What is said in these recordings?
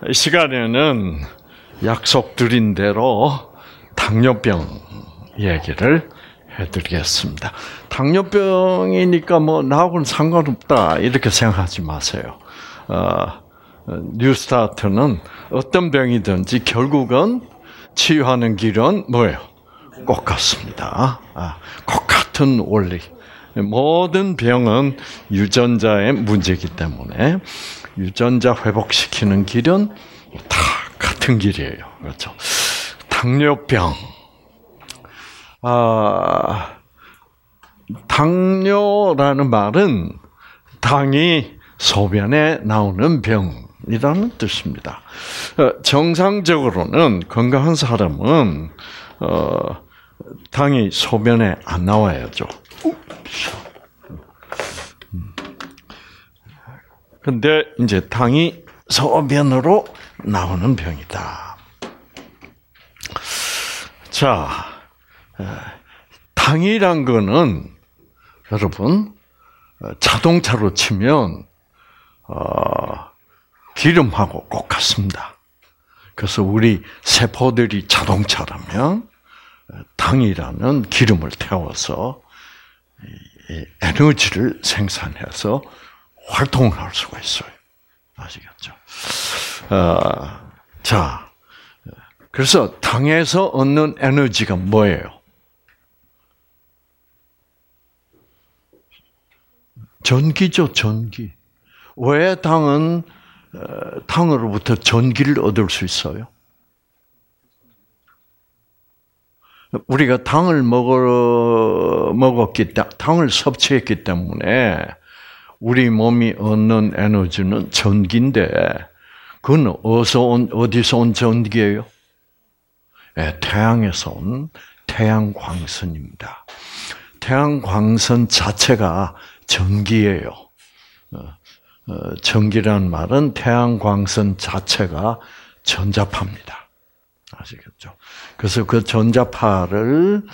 이 시간에는 약속드린 대로 당뇨병 얘기를 해드리겠습니다. 당뇨병이니까 나하고는 상관없다 이렇게 생각하지 마세요. 뉴스타트는 어떤 병이든지 결국은 치유하는 길은 뭐예요? 꼭 같습니다. 꼭 같은 원리. 모든 병은 유전자의 문제이기 때문에 유전자 회복시키는 길은 다 같은 길이에요. 그렇죠? 당뇨병. 당뇨라는 말은 당이 소변에 나오는 병이라는 뜻입니다. 정상적으로는 건강한 사람은 당이 소변에 안 나와야죠. 근데 이제 당이 소변으로 나오는 병이다. 자, 당이란 거는 여러분 자동차로 치면 기름하고 꼭 같습니다. 그래서 우리 세포들이 자동차라면 당이라는 기름을 태워서 에너지를 생산해서 활동을 할 수가 있어요. 아시겠죠? 자, 그래서 당에서 얻는 에너지가 뭐예요? 전기죠, 전기. 왜 당으로부터 전기를 얻을 수 있어요? 우리가 당을 당을 섭취했기 때문에 우리 몸이 얻는 에너지는 전기인데, 그건 어디서 온 전기예요? 네, 태양에서 온 태양광선입니다. 태양광선 자체가 전기예요. 전기라는 말은 태양광선 자체가 전자파입니다. 아시겠죠? 그래서 그 전자파를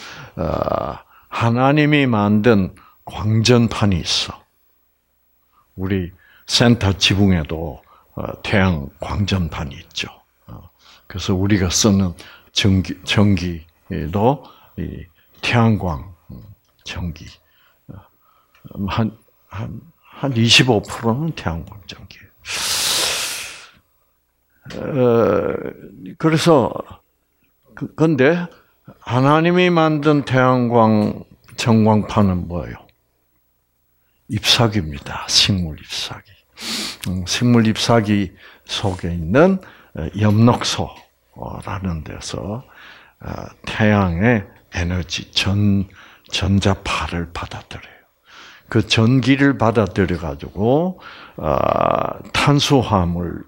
하나님이 만든 광전판이 있어. 우리 센터 지붕에도 태양 광전판이 있죠. 그래서 우리가 쓰는 전기도 이 태양광 전기 한 25%는 태양광 전기예요. 그래서 근데 하나님이 만든 태양광 전광판은 뭐예요? 잎사귀입니다. 식물 잎사귀. 식물 잎사귀 속에 있는 엽록소라는 데서 태양의 에너지 전자파를 받아들여요. 그 전기를 받아들여 가지고 탄수화물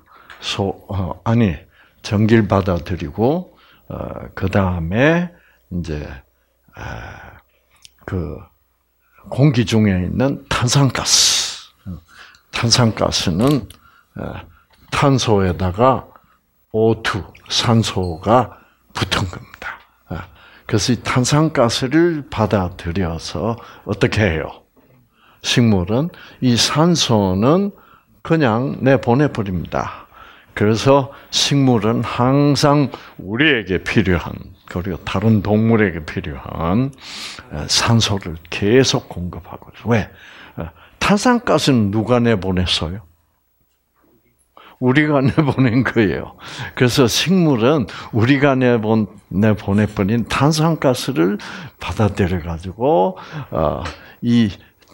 전기를 받아들이고 그 다음에 이제 그 공기 중에 있는 탄산가스는 탄소에다가 O2 산소가 붙은 겁니다. 그래서 이 탄산가스를 받아들여서 어떻게 해요? 식물은 이 산소는 그냥 내보내버립니다. 그래서 식물은 항상 우리에게 필요한, 그리고 다른 동물에게 필요한 산소를 계속 공급하고 있어요. 왜? 탄산가스는 누가 내보냈어요? 우리가 내보낸 거예요. 그래서 식물은 우리가 내보내버린 탄산가스를 받아들여가지고 이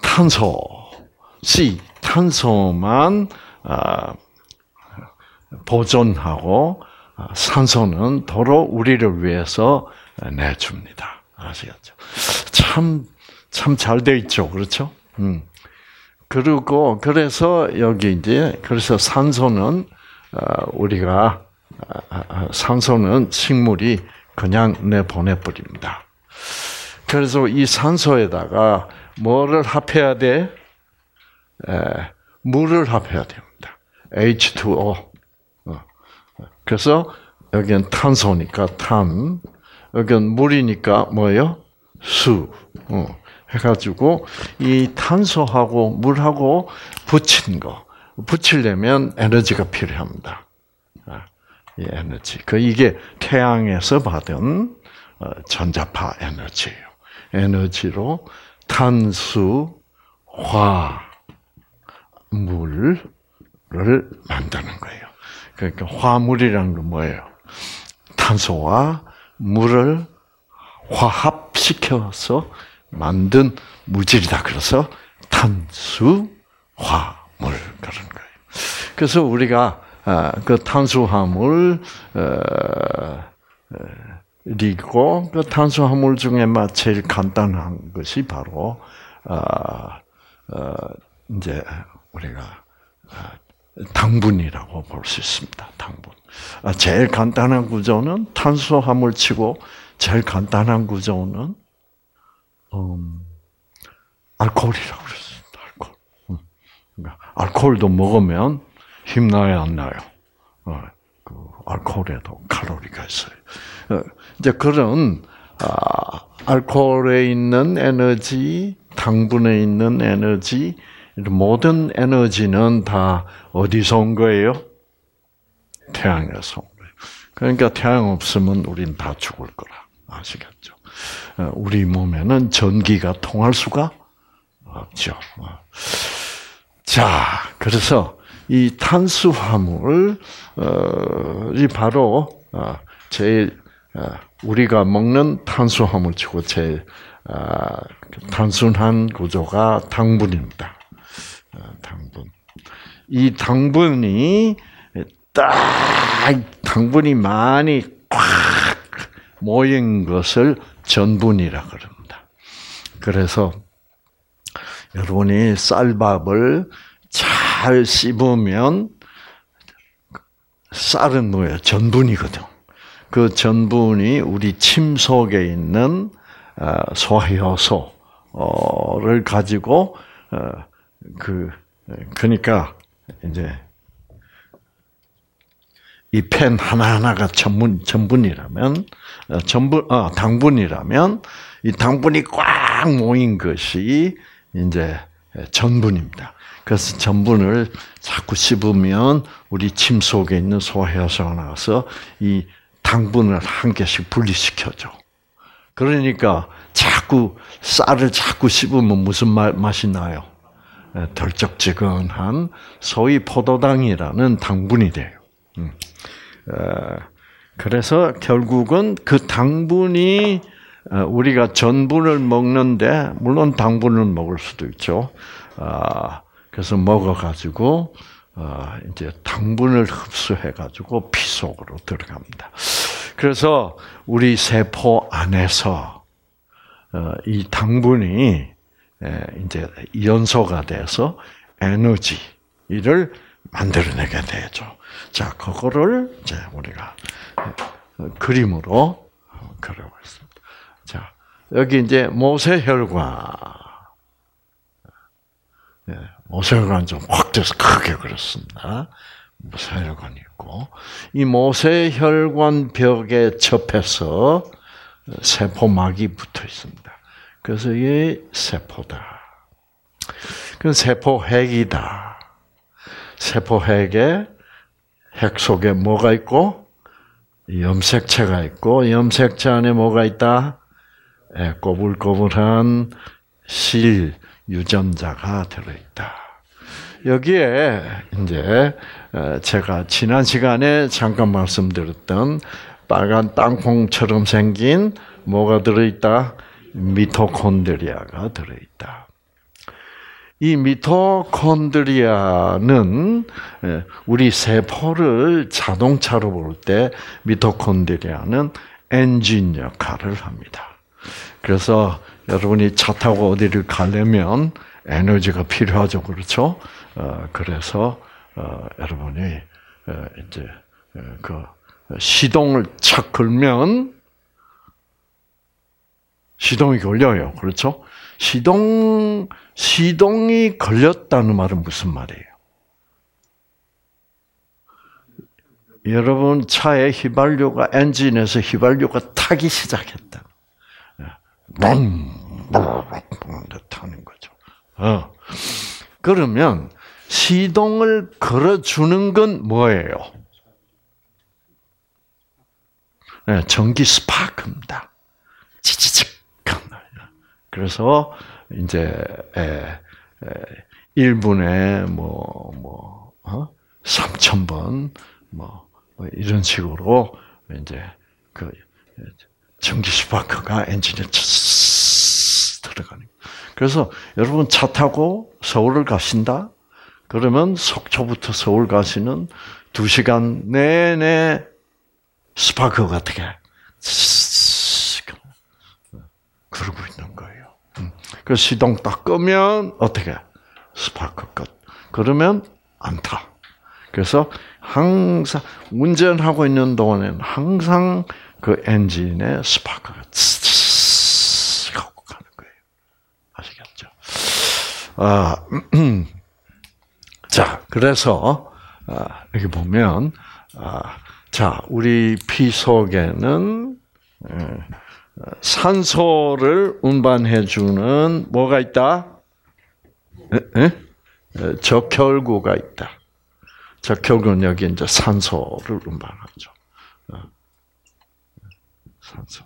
탄소만 보존하고 산소는 도로 우리를 위해서 내줍니다. 아시겠죠? 참 잘 돼 있죠, 그렇죠? 그리고 그래서 그래서 산소는 산소는 식물이 그냥 내보내버립니다. 그래서 이 산소에다가 뭐를 합해야 돼? 물을 합해야 됩니다. H2O. 그래서 여기는 탄소니까 탄, 여기는 물이니까 뭐예요? 수. 해가지고 이 탄소하고 물하고 붙이려면 에너지가 필요합니다. 이 에너지. 이게 태양에서 받은 전자파 에너지예요. 에너지로 탄수, 화, 물을 만드는 거예요. 그러니까 화물이란 건 뭐예요? 탄소와 물을 화합시켜서 만든 물질이다. 그래서 탄수, 화물 그런 거예요. 그래서 우리가 그 탄수화물 리고 그 탄수화물 중에 제일 간단한 것이 바로 이제 우리가 당분이라고 볼 수 있습니다. 당분. 제일 간단한 구조는 탄수화물 치고 제일 간단한 구조는 알코올이라고 그랬습니다. 알코올. 그러니까 알코올도 먹으면 힘나요, 안 나요? 그 알코올에도 칼로리가 있어요. 이제 그런 알코올에 있는 에너지, 당분에 있는 에너지, 모든 에너지는 다 어디서 온 거예요? 태양에서 온 거예요. 그러니까 태양 없으면 우린 다 죽을 거라. 아시겠죠? 우리 몸에는 전기가 통할 수가 없죠. 자, 그래서 이 탄수화물이 바로 제일 우리가 먹는 탄수화물치고 제일 단순한 구조가 당분입니다. 당분. 이 당분이 당분이 많이 꽉 모인 것을 전분이라 그럽니다. 그래서 여러분이 쌀밥을 잘 씹으면 쌀은 뭐예요? 전분이거든. 그 전분이 우리 침 속에 있는 소화효소를 가지고 그러니까 이제 이 펜 하나하나가 전분이라면 당분이라면 이 당분이 꽉 모인 것이 이제 전분입니다. 그래서 전분을 자꾸 씹으면 우리 침 속에 있는 소화효소가 나와서 이 당분을 한 개씩 분리시켜줘. 그러니까 쌀을 자꾸 씹으면 무슨 맛이 나요? 덜쩍지근한 소위 포도당이라는 당분이 돼요. 그래서 결국은 그 당분이 우리가 전분을 먹는데 물론 당분을 먹을 수도 있죠. 그래서 먹어가지고 이제 당분을 흡수해가지고 피 속으로 들어갑니다. 그래서 우리 세포 안에서 이 당분이 이제 연소가 돼서 에너지를 만들어내게 되죠. 자, 그거를 이제 우리가 그림으로 그려보겠습니다. 자, 여기 이제 모세혈관. 모세혈관 좀 확 돼서 크게 그렸습니다. 모세혈관이 있고, 이 모세혈관 벽에 접해서 세포막이 붙어 있습니다. 그래서 이게 세포다. 그건 세포핵이다. 세포핵에 핵 속에 뭐가 있고? 염색체가 있고, 염색체 안에 뭐가 있다? 꼬불꼬불한 실 유전자가 들어있다. 여기에 이제 제가 지난 시간에 잠깐 말씀드렸던 빨간 땅콩처럼 생긴 뭐가 들어있다? 미토콘드리아가 들어있다. 이 미토콘드리아는 우리 세포를 자동차로 볼 때 미토콘드리아는 엔진 역할을 합니다. 그래서 여러분이 차 타고 어디를 가려면 에너지가 필요하죠, 그렇죠? 그래서 여러분이 이제 그 시동을 착 걸면 시동이 걸려요, 그렇죠? 시동이 걸렸다는 말은 무슨 말이에요? 여러분 차의 휘발유가 엔진에서 휘발유가 타기 시작했다. 타는 거죠. 그러면 시동을 걸어주는 건 뭐예요? 전기 스파크입니다. 찌찌직. 그래서 이제 1분에 3,000번 뭐 이런 식으로 이제 그 전기 스파크가 엔진에 들어가는 거예요. 그래서 여러분 차 타고 서울을 가신다? 그러면 속초부터 서울 가시는 2시간 내내 스파크가 어떻게 그러고 있는 거예요. 그 시동 딱 끄면 어떻게 스파크 끝. 그러면 안 타. 그래서 항상 운전하고 있는 동안에는 항상 그 엔진에 스파크가 하고 가는 거예요. 아시겠죠? 자, 그래서 여기 보면 자, 우리 피 속에는 산소를 운반해 주는 뭐가 있다? 적혈구가 있다. 적혈구는 여기 이제 산소를 운반하죠. 산소.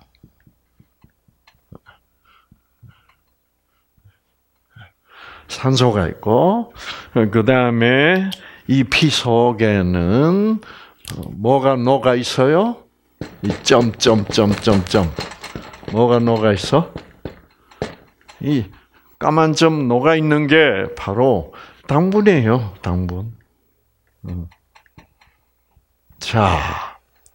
산소가 있고, 그 다음에 이 피 속에는 뭐가 녹아 있어요? 이 점점점점점. 뭐가 녹아 있어? 이 까만 점 녹아 있는 게 바로 당분이에요. 당분. 자,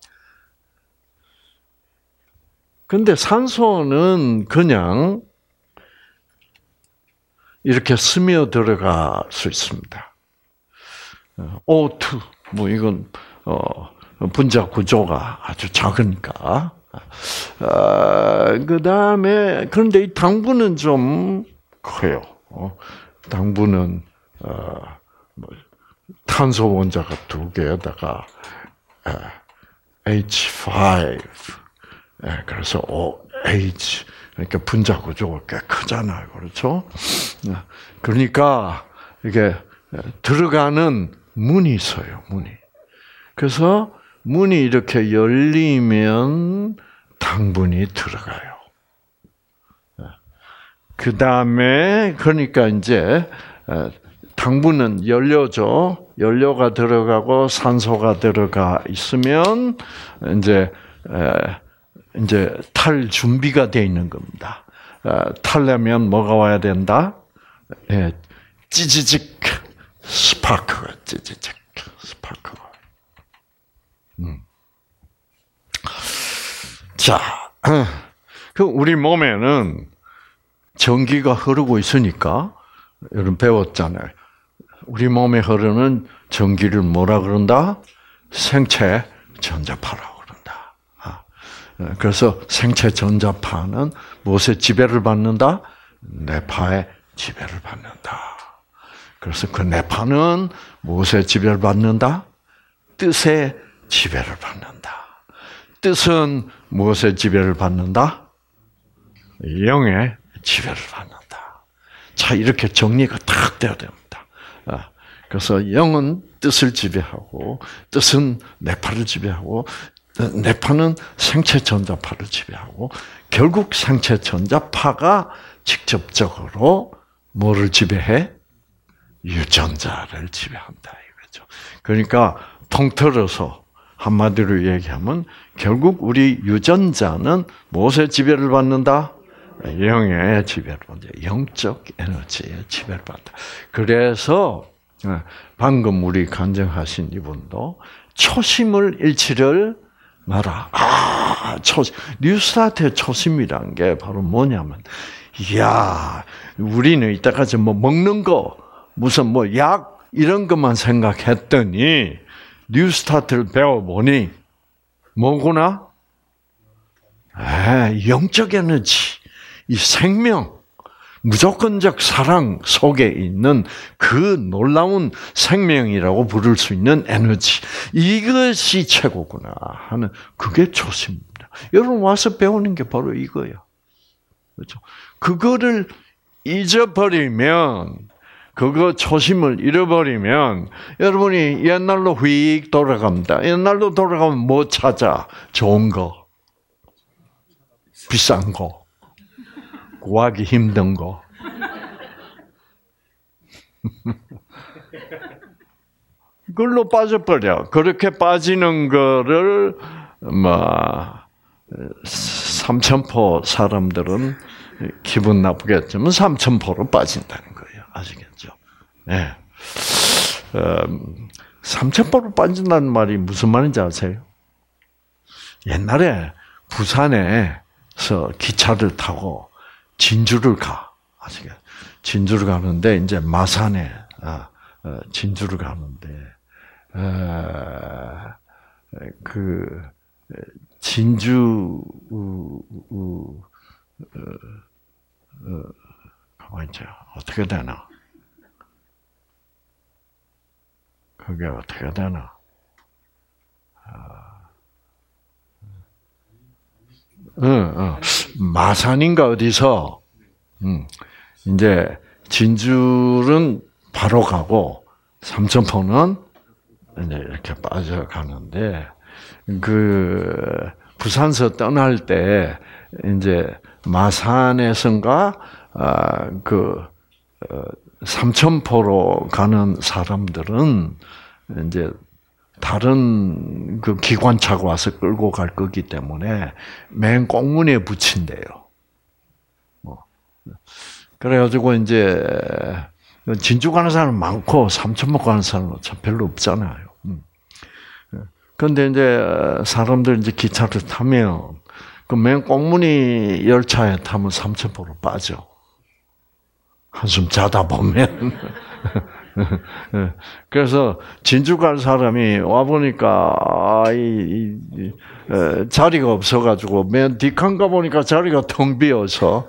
근데 산소는 그냥 이렇게 스며 들어갈 수 있습니다. O2, 뭐 이건 분자 구조가 아주 작으니까. 그 다음에 그런데 이 당분은 좀 커요. 당분은 탄소 원자가 2개에다가 H5, 그래서 OH, 그러니까 분자 구조가 꽤 크잖아요, 그렇죠? 그러니까 이게 들어가는 문이 있어요, 문이. 그래서 문이 이렇게 열리면 당분이 들어가요. 그 다음에 그러니까 이제 당분은 연료죠. 연료가 들어가고 산소가 들어가 있으면 이제 탈 준비가 돼 있는 겁니다. 타려면 뭐가 와야 된다? 찌지직 스파크가 찌지직 스파크가. 자, 그 우리 몸에는 전기가 흐르고 있으니까 여러분 배웠잖아요. 우리 몸에 흐르는 전기를 뭐라 그런다? 생체 전자파라고 그런다. 그래서 생체 전자파는 무엇의 지배를 받는다? 뇌파의 지배를 받는다. 그래서 그 뇌파는 무엇의 지배를 받는다? 뜻의 지배를 받는다. 뜻은 무엇의 지배를 받는다? 영의 지배를 받는다. 자, 이렇게 정리가 딱 돼야 됩니다. 그래서 영은 뜻을 지배하고, 뜻은 뇌파를 지배하고, 뇌파는 생체 전자파를 지배하고, 결국 생체 전자파가 직접적으로 뭐를 지배해? 유전자를 지배한다 이거죠. 그러니까 통틀어서 한마디로 얘기하면 결국 우리 유전자는 무엇의 지배를 받는다? 영의 지배를 받는다. 영적 에너지의 지배를 받는다. 그래서 방금 우리 간증하신 이분도 초심을 잃지를 마라. 초심. 뉴스타트의 초심이란 게 바로 뭐냐면, 이야, 우리는 이때까지 뭐 먹는 거, 무슨 뭐 약, 이런 것만 생각했더니, 뉴스타트를 배워보니, 뭐구나? 영적 에너지, 이 생명, 무조건적 사랑 속에 있는 그 놀라운 생명이라고 부를 수 있는 에너지. 이것이 최고구나 하는 그게 초심입니다. 여러분 와서 배우는 게 바로 이거예요. 그렇죠? 그거를 잊어버리면, 그거 초심을 잃어버리면 여러분이 옛날로 휙 돌아갑니다. 옛날로 돌아가면 뭐 찾아? 좋은 거. 비싼 거, 구하기 힘든 거. 그걸로 빠져버려. 그렇게 빠지는 거를 삼천포 사람들은 기분 나쁘겠지만 삼천포로 빠진다는 거예요. 아시겠죠? 네. 삼천포로 빠진다는 말이 무슨 말인지 아세요? 옛날에 부산에서 기차를 타고 진주를 가. 아시겠죠? 진주를 가는데 이제 마산에 진주를 가는데 그 진주 가만히 있자. 어떻게 되나? 그게 어떻게 되나? 마산인가 어디서 이제 진주는 바로 가고 삼천포는 이제 이렇게 빠져가는데 그 부산서 떠날 때 이제 마산에선가 삼천포로 가는 사람들은 이제 다른 그 기관차가 와서 끌고 갈 거기 때문에 맨 꽁문에 붙인대요. 그래가지고 이제 진주 가는 사람 많고 삼천포 가는 사람은 참 별로 없잖아요. 그런데 이제 사람들 이제 기차를 타면 그 맨 꽁무니 열차에 타면 삼천포로 빠져. 한숨 자다 보면. 그래서 진주 갈 사람이 와 보니까 자리가 없어가지고 맨 뒷칸 가 보니까 자리가 텅 비어서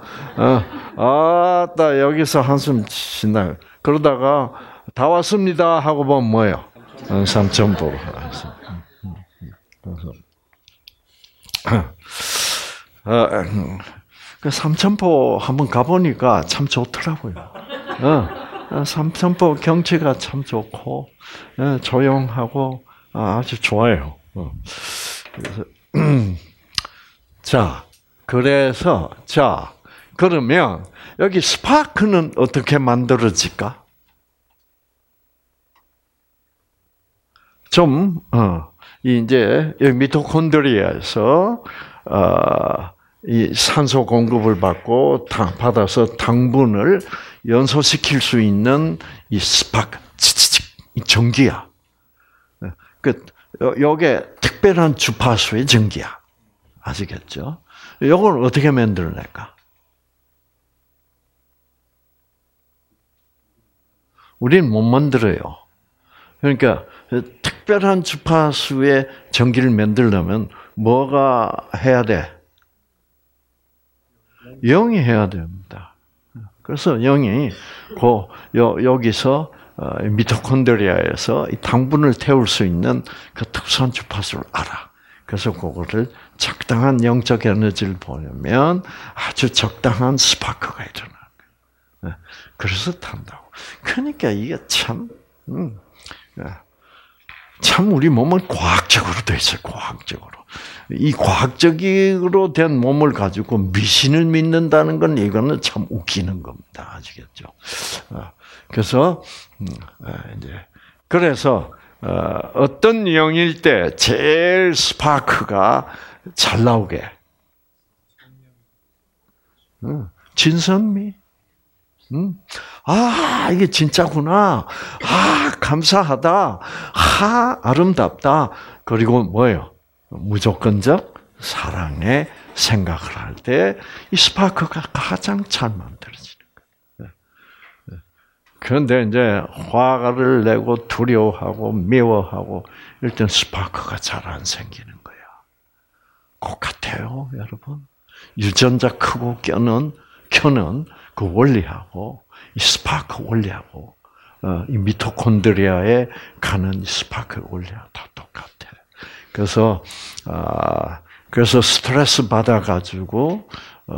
아따 여기서 한숨 쉰다. 그러다가 다 왔습니다 하고 보면 뭐예요? 삼천포로. 그래서 삼천포 한번 가보니까 참 좋더라고요. 삼천포 경치가 참 좋고 조용하고 아주 좋아요. 그래서 그러면 여기 스파크는 어떻게 만들어질까? 이제 여기 미토콘드리아에서 이 산소 공급을 받아서 당분을 연소시킬 수 있는 이 스파크, 이 전기야. 요게 특별한 주파수의 전기야. 아시겠죠? 요걸 어떻게 만들어낼까? 우리는 못 만들어요. 그러니까 특별한 주파수의 전기를 만들려면 뭐가 해야 돼? 영이 해야 됩니다. 그래서 영이 여기서 미토콘드리아에서 이 당분을 태울 수 있는 그 특수한 주파수를 알아. 그래서 그거를 적당한 영적 에너지를 보내면 아주 적당한 스파크가 일어나는 거예요. 그래서 탄다고. 그러니까 이게 참 우리 몸은 과학적으로 돼 있어요. 과학적으로. 이 과학적으로 된 몸을 가지고 미신을 믿는다는 건 이거는 참 웃기는 겁니다. 아시겠죠? 그래서 어떤 영일 때 제일 스파크가 잘 나오게? 진선미. 이게 진짜구나. 감사하다. 아름답다. 그리고 뭐예요? 무조건적 사랑의 생각을 할 때 이 스파크가 가장 잘 만들어지는 거예요. 그런데 이제 화를 내고 두려워하고 미워하고 일단 스파크가 잘 안 생기는 거야. 똑같아요, 여러분. 유전자 크고 켜는 그 원리하고 이 스파크 원리하고 이 미토콘드리아에 가는 스파크 원리하고 다 똑같아. 그래서 스트레스 받아가지고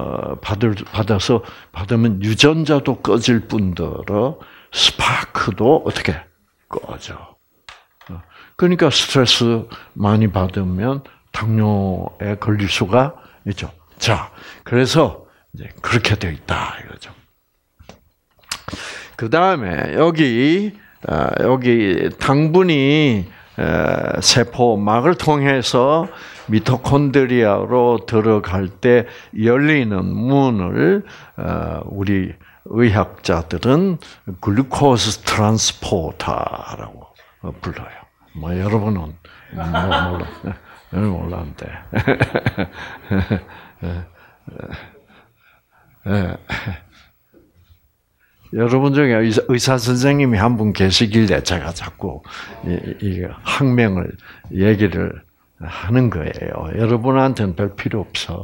받으면 유전자도 꺼질 뿐더러 스파크도 어떻게 꺼져. 그러니까 스트레스 많이 받으면 당뇨에 걸릴 수가 있죠. 자, 그래서 이제 그렇게 되어 있다 이거죠. 그 다음에 여기 당분이 세포막을 통해서 미토콘드리아로 들어갈 때 열리는 문을 우리 의학자들은 글루코스 트랜스포터라고 불러요. 뭐 여러분은 몰랐는데. 여러분 중에 의사 선생님이 한 분 계시길래 제가 자꾸 이 학명을 얘기를 하는 거예요. 여러분한테는 별 필요 없어.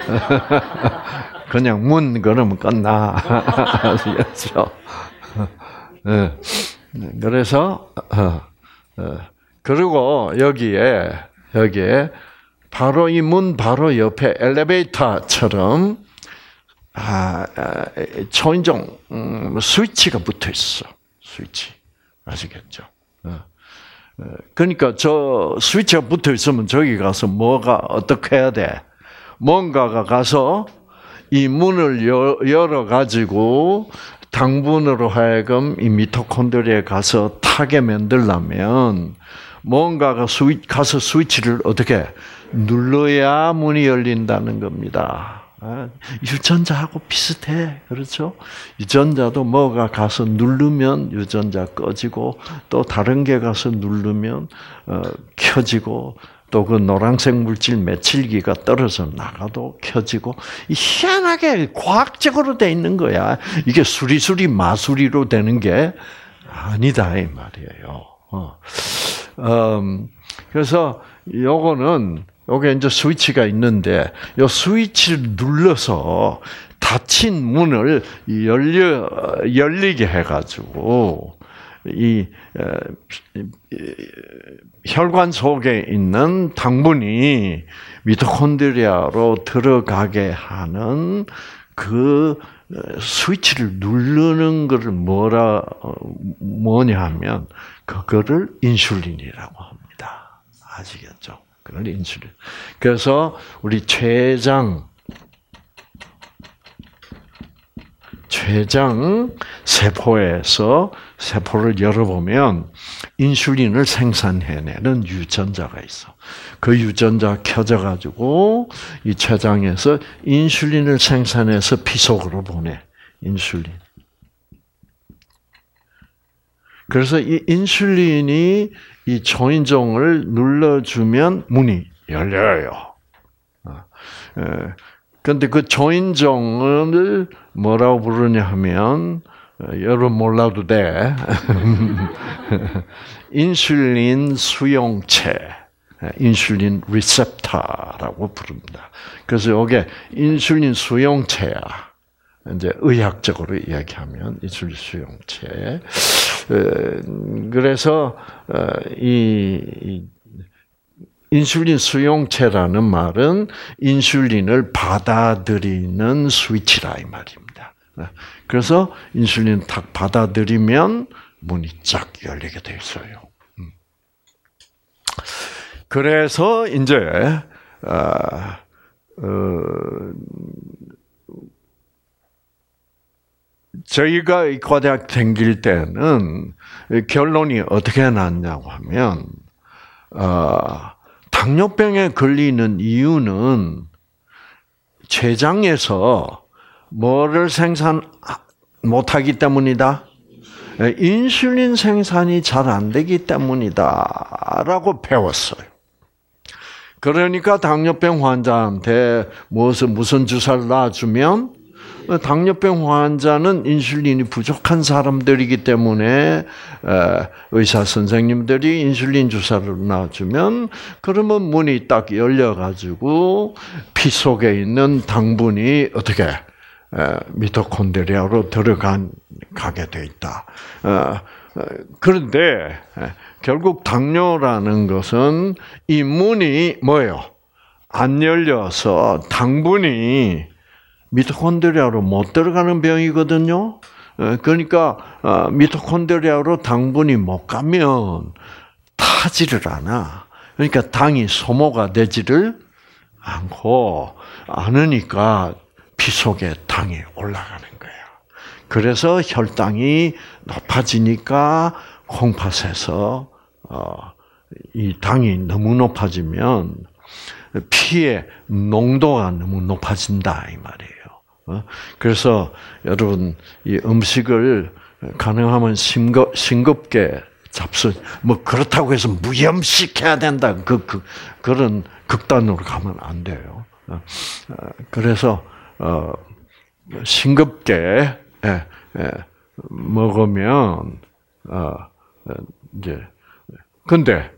그냥 문 그러면 끝나. 그렇죠? 그래서 그리고 여기에 바로 이 문 바로 옆에 엘리베이터처럼 초인종 스위치가 붙어 있어. 스위치 아시겠죠? 그러니까 저 스위치가 붙어 있으면 저기 가서 뭐가 어떻게 해야 돼? 뭔가가 가서 이 문을 열어 가지고 당분으로 하여금 이 미토콘드리아에 가서 타게 만들려면 뭔가가 가서 스위치를 어떻게 눌러야 문이 열린다는 겁니다. 유전자하고 비슷해. 그렇죠? 유전자도 뭐가 가서 누르면 유전자 꺼지고 또 다른 게 가서 누르면 켜지고 또 그 노란색 물질 메칠기가 떨어져 나가도 켜지고 희한하게 과학적으로 돼 있는 거야. 이게 수리수리 마수리로 되는 게 아니다 이 말이에요. 그래서 요게 이제 스위치가 있는데, 요 스위치를 눌러서 닫힌 문을 열리게 해가지고, 이 혈관 속에 있는 당분이 미토콘드리아로 들어가게 하는 그 스위치를 누르는 것을 뭐냐 하면, 그거를 인슐린이라고 합니다. 아시겠죠? 그걸 인슐린. 그래서 우리 췌장 세포에서 세포를 열어보면 인슐린을 생산해내는 유전자가 있어. 그 유전자가 켜져가지고 이 췌장에서 인슐린을 생산해서 피 속으로 보내. 인슐린. 그래서 이 인슐린이 이 초인종을 눌러주면 문이 열려요. 그런데 그 초인종을 뭐라고 부르냐 하면, 여러분 몰라도 돼. 인슐린 수용체, 인슐린 리셉터라고 부릅니다. 그래서 이게 인슐린 수용체야. 이제 의학적으로 이야기하면 인슐린 수용체. 그래서 이 인슐린 수용체라는 말은 인슐린을 받아들이는 스위치라 이 말입니다. 그래서 인슐린 딱 받아들이면 문이 쫙 열리게 돼 있어요. 그래서 이제 저희가 의과대학 다닐 때는 결론이 어떻게 났냐고 하면, 당뇨병에 걸리는 이유는 췌장에서 뭐를 생산 못하기 때문이다? 인슐린 생산이 잘 안 되기 때문이다라고 배웠어요. 그러니까 당뇨병 환자한테 무슨 주사를 놔주면 당뇨병 환자는 인슐린이 부족한 사람들이기 때문에 의사 선생님들이 인슐린 주사를 놔주면 그러면 문이 딱 열려가지고 피 속에 있는 당분이 어떻게 미토콘드리아로 들어가게 돼 있다. 그런데 결국 당뇨라는 것은 이 문이 뭐예요? 안 열려서 당분이 미토콘드리아로 못 들어가는 병이거든요. 그러니까 미토콘드리아로 당분이 못 가면 타지를 않아. 그러니까 당이 소모가 되지를 않으니까 피 속에 당이 올라가는 거야. 그래서 혈당이 높아지니까 콩팥에서 이 당이 너무 높아지면 피의 농도가 너무 높아진다 이 말이에요. 그래서 여러분 이 음식을 가능하면 싱겁게 뭐 그렇다고 해서 무염식해야 된다 그런 극단으로 가면 안 돼요. 그래서 싱겁게 먹으면 이제 근데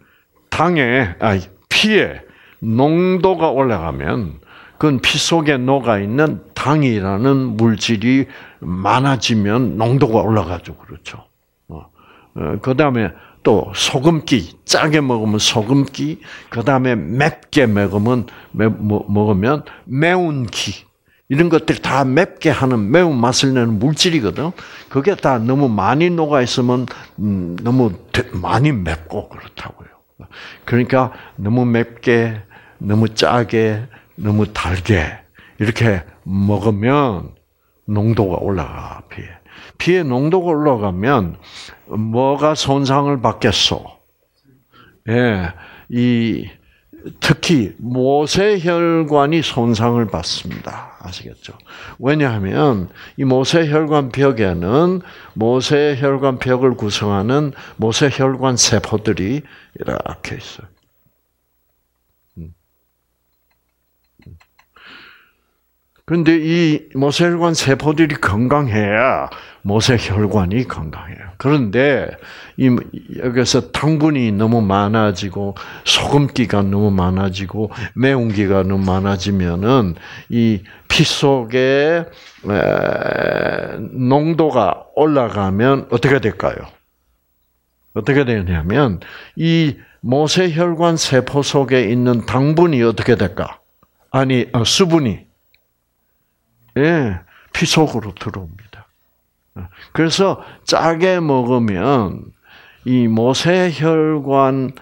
피에 농도가 올라가면 그건 피 속에 녹아 있는 당이라는 물질이 많아지면 농도가 올라가죠, 그렇죠. 그 다음에 또 소금기, 짜게 먹으면 소금기, 그 다음에 맵게 먹으면 매운 기. 이런 것들이 다 맵게 하는 매운 맛을 내는 물질이거든. 그게 다 너무 많이 녹아 있으면 너무 많이 맵고 그렇다고요. 그러니까 너무 맵게, 너무 짜게, 너무 달게 이렇게 먹으면 농도가 올라가 피에. 피의 농도가 올라가면 뭐가 손상을 받겠소? 예, 특히 모세혈관이 손상을 받습니다. 아시겠죠? 왜냐하면 이 모세혈관 벽에는 모세혈관 벽을 구성하는 모세혈관 세포들이 이렇게 있어요. 그런데 이 모세혈관 세포들이 건강해야 모세혈관이 건강해요. 그런데 여기서 당분이 너무 많아지고 소금기가 너무 많아지고 매운기가 너무 많아지면은 이 피 속에 농도가 올라가면 어떻게 될까요? 어떻게 되냐면 이 모세혈관 세포 속에 있는 당분이 어떻게 될까? 수분이 피 속으로 들어옵니다. 그래서 짜게 먹으면 이 모세혈관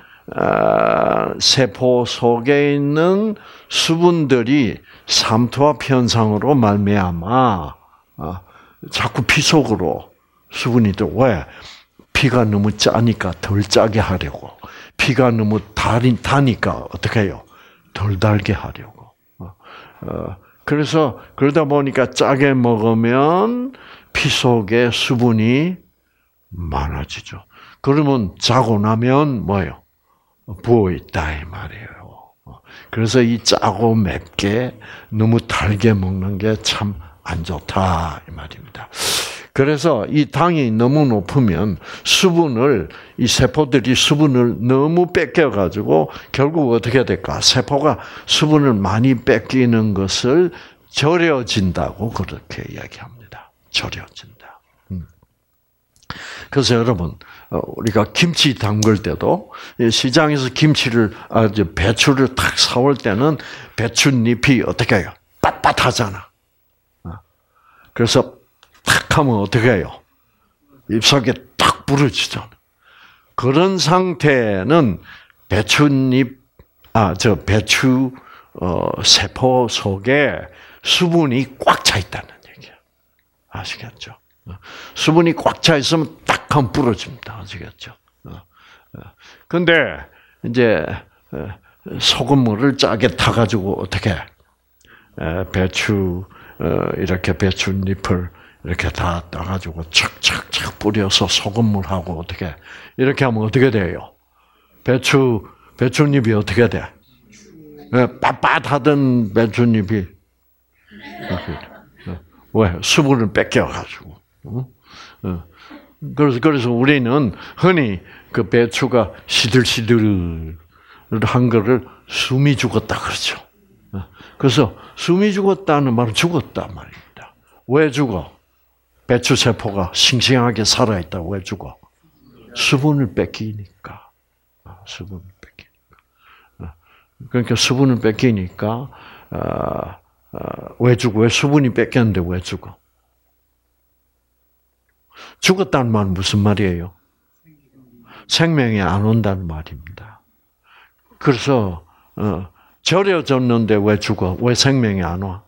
세포 속에 있는 수분들이 삼투압 현상으로 말미암아 자꾸 피 속으로 수분이 들어. 왜? 피가 너무 짜니까 덜 짜게 하려고. 피가 너무 다니까 어떻게 해요? 덜 달게 하려고. 그래서 그러다 보니까 짜게 먹으면 피 속에 수분이 많아지죠. 그러면 자고 나면 뭐예요? 부어 있다 이 말이에요. 그래서 이 짜고 맵게 너무 달게 먹는 게 참 안 좋다 이 말입니다. 그래서 이 당이 너무 높으면 이 세포들이 수분을 너무 뺏겨가지고 결국 어떻게 될까? 세포가 수분을 많이 뺏기는 것을 절여진다고 그렇게 이야기합니다. 절여진다. 그래서 여러분, 우리가 김치 담글 때도 시장에서 배추를 탁 사올 때는 배춧잎이 어떻게 해요? 빳빳하잖아. 그래서 탁 하면 어떻게 해요? 잎속에 딱 부러지잖아. 그런 상태는 배추 세포 속에 수분이 꽉 차 있다는 얘기야. 아시겠죠? 수분이 꽉 차 있으면 딱 하면 부러집니다. 아시겠죠? 근데 이제 소금물을 짜게 타가지고 어떻게 이렇게 배춧잎을 이렇게 다 따가지고 착착착 뿌려서 소금물하고 어떻게 이렇게 하면 어떻게 돼요? 배춧잎이 어떻게 돼? 빳빳하던 배춧잎이 왜? 수분을 뺏겨가지고. 그래서 우리는 흔히 그 배추가 시들시들한 거를 숨이 죽었다 그러죠. 그래서 숨이 죽었다는 말은 죽었다 말입니다. 왜 죽어? 배추 세포가 싱싱하게 살아있다. 왜 죽어? 수분을 뺏기니까. 수분을 뺏기니까. 그러니까 수분을 뺏기니까 왜 죽어? 왜 수분이 뺏겼는데 왜 죽어? 죽었다는 말은 무슨 말이에요? 생명이 안 온다는 말입니다. 그래서 절여졌는데 왜 죽어? 왜 생명이 안 와?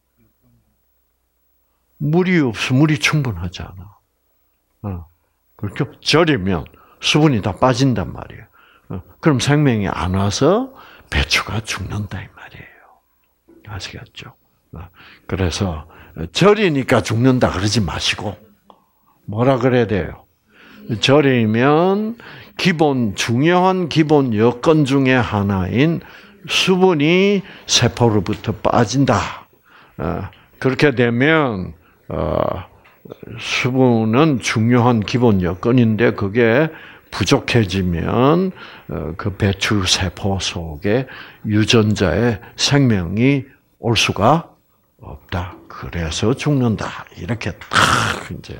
물이 없어. 물이 충분하지 않아. 그렇게 절이면 수분이 다 빠진단 말이에요. 그럼 생명이 안 와서 배추가 죽는다 이 말이에요. 아시겠죠? 그래서 절이니까 죽는다 그러지 마시고 뭐라 그래야 돼요? 절이면 중요한 기본 여건 중에 하나인 수분이 세포로부터 빠진다. 그렇게 되면 수분은 중요한 기본 여건인데 그게 부족해지면 그 배추 세포 속에 유전자의 생명이 올 수가 없다. 그래서 죽는다. 이렇게 딱 이제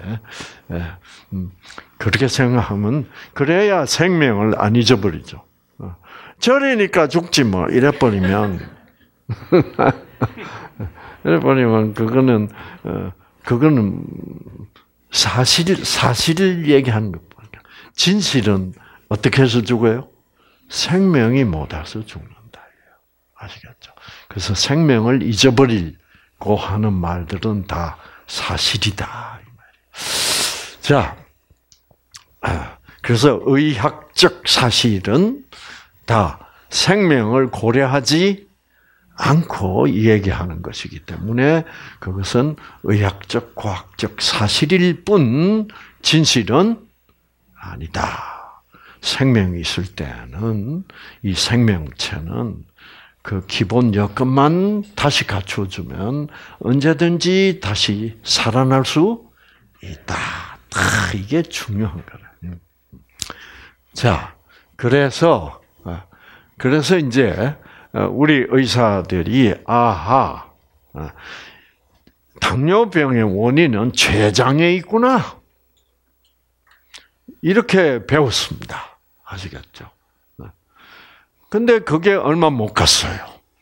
그렇게 생각하면 그래야 생명을 안 잊어버리죠. 절이니까 죽지 뭐 이래버리면 그거는 사실을 얘기하는 것뿐이야. 진실은 어떻게 해서 죽어요? 생명이 못 와서 죽는다. 아시겠죠? 그래서 생명을 잊어버리고 하는 말들은 다 사실이다. 자, 그래서 의학적 사실은 다 생명을 고려하지 않고 얘기하는 것이기 때문에 그것은 의학적, 과학적 사실일 뿐 진실은 아니다. 생명이 있을 때는 이 생명체는 그 기본 여건만 다시 갖춰주면 언제든지 다시 살아날 수 있다. 이게 중요한 거예요. 자, 그래서 이제 우리 의사들이 당뇨병의 원인은 췌장에 있구나. 이렇게 배웠습니다. 아시겠죠? 근데 그게 얼마 못 갔어요.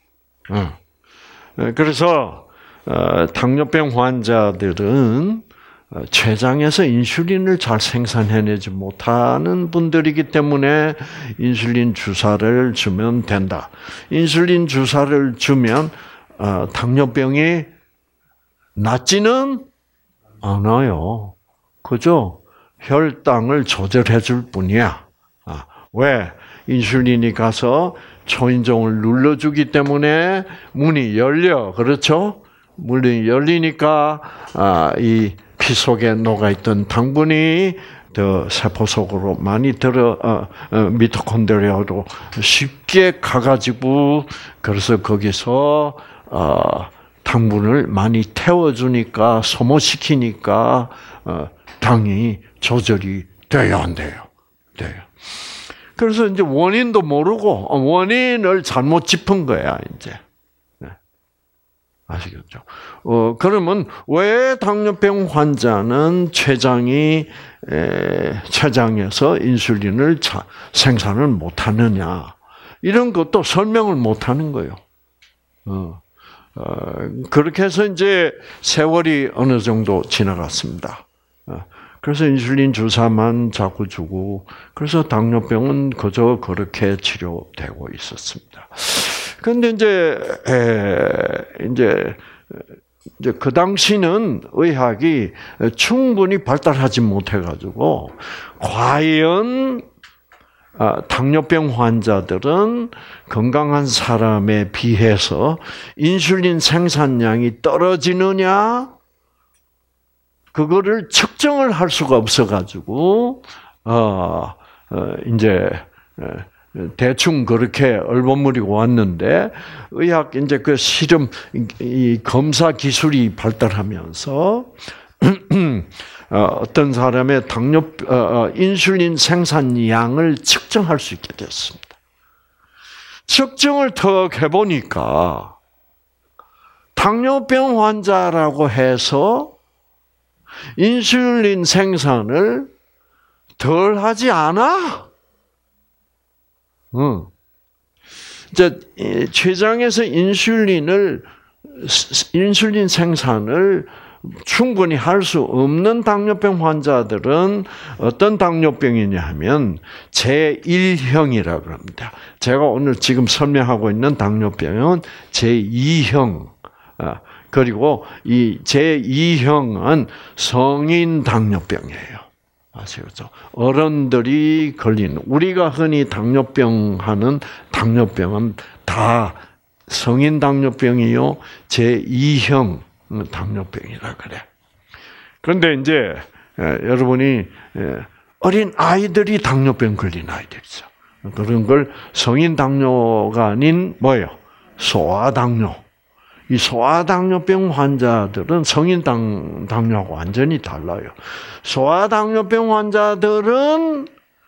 그래서 당뇨병 환자들은 췌장에서 인슐린을 잘 생산해내지 못하는 분들이기 때문에 인슐린 주사를 주면 된다. 인슐린 주사를 주면 당뇨병이 낫지는 않아요. 그죠? 혈당을 조절해 줄 뿐이야. 왜? 인슐린이 가서 초인종을 눌러주기 때문에 문이 열려. 그렇죠? 문이 열리니까 이 피 속에 녹아있던 당분이 더 세포 속으로 많이 미토콘드리아로 쉽게 가가지고 그래서 거기서 당분을 많이 태워주니까 소모시키니까 당이 조절이 돼야 안 돼요. 돼요. 그래서 이제 원인도 모르고 원인을 잘못 짚은 거야 이제. 아시겠죠? 그러면 왜 당뇨병 환자는 췌장에서 인슐린을 생산을 못하느냐? 이런 것도 설명을 못하는 거예요. 그렇게 해서 이제 세월이 어느 정도 지나갔습니다. 그래서 인슐린 주사만 자꾸 주고, 그래서 당뇨병은 그저 그렇게 치료되고 있었습니다. 근데 이제 그 당시는 의학이 충분히 발달하지 못해가지고, 과연 당뇨병 환자들은 건강한 사람에 비해서 인슐린 생산량이 떨어지느냐? 그거를 측정을 할 수가 없어가지고, 이제, 대충 그렇게 얼버무리고 왔는데, 의학, 이제 그 실험, 이 검사 기술이 발달하면서, 어떤 사람의 인슐린 생산량을 측정할 수 있게 됐습니다. 측정을 더 해보니까, 당뇨병 환자라고 해서 인슐린 생산을 덜 하지 않아? 이제 췌장에서 인슐린 생산을 충분히 할 수 없는 당뇨병 환자들은 어떤 당뇨병이냐 하면 제1형이라고 합니다. 제가 오늘 지금 설명하고 있는 당뇨병은 제2형. 그리고 이 제2형은 성인 당뇨병이에요. 아시겠죠? 어른들이 걸리는, 우리가 흔히 당뇨병 하는 당뇨병은 다 성인 당뇨병이요, 제2형 당뇨병이라 그래. 그런데 이제 여러분이 어린 아이들이 당뇨병 걸린 아이들이죠. 그런 걸 성인 당뇨가 아닌 뭐예요? 소아당뇨. 이 소아당뇨병 환자들은 성인 당뇨하고 완전히 달라요. 소아당뇨병 환자들은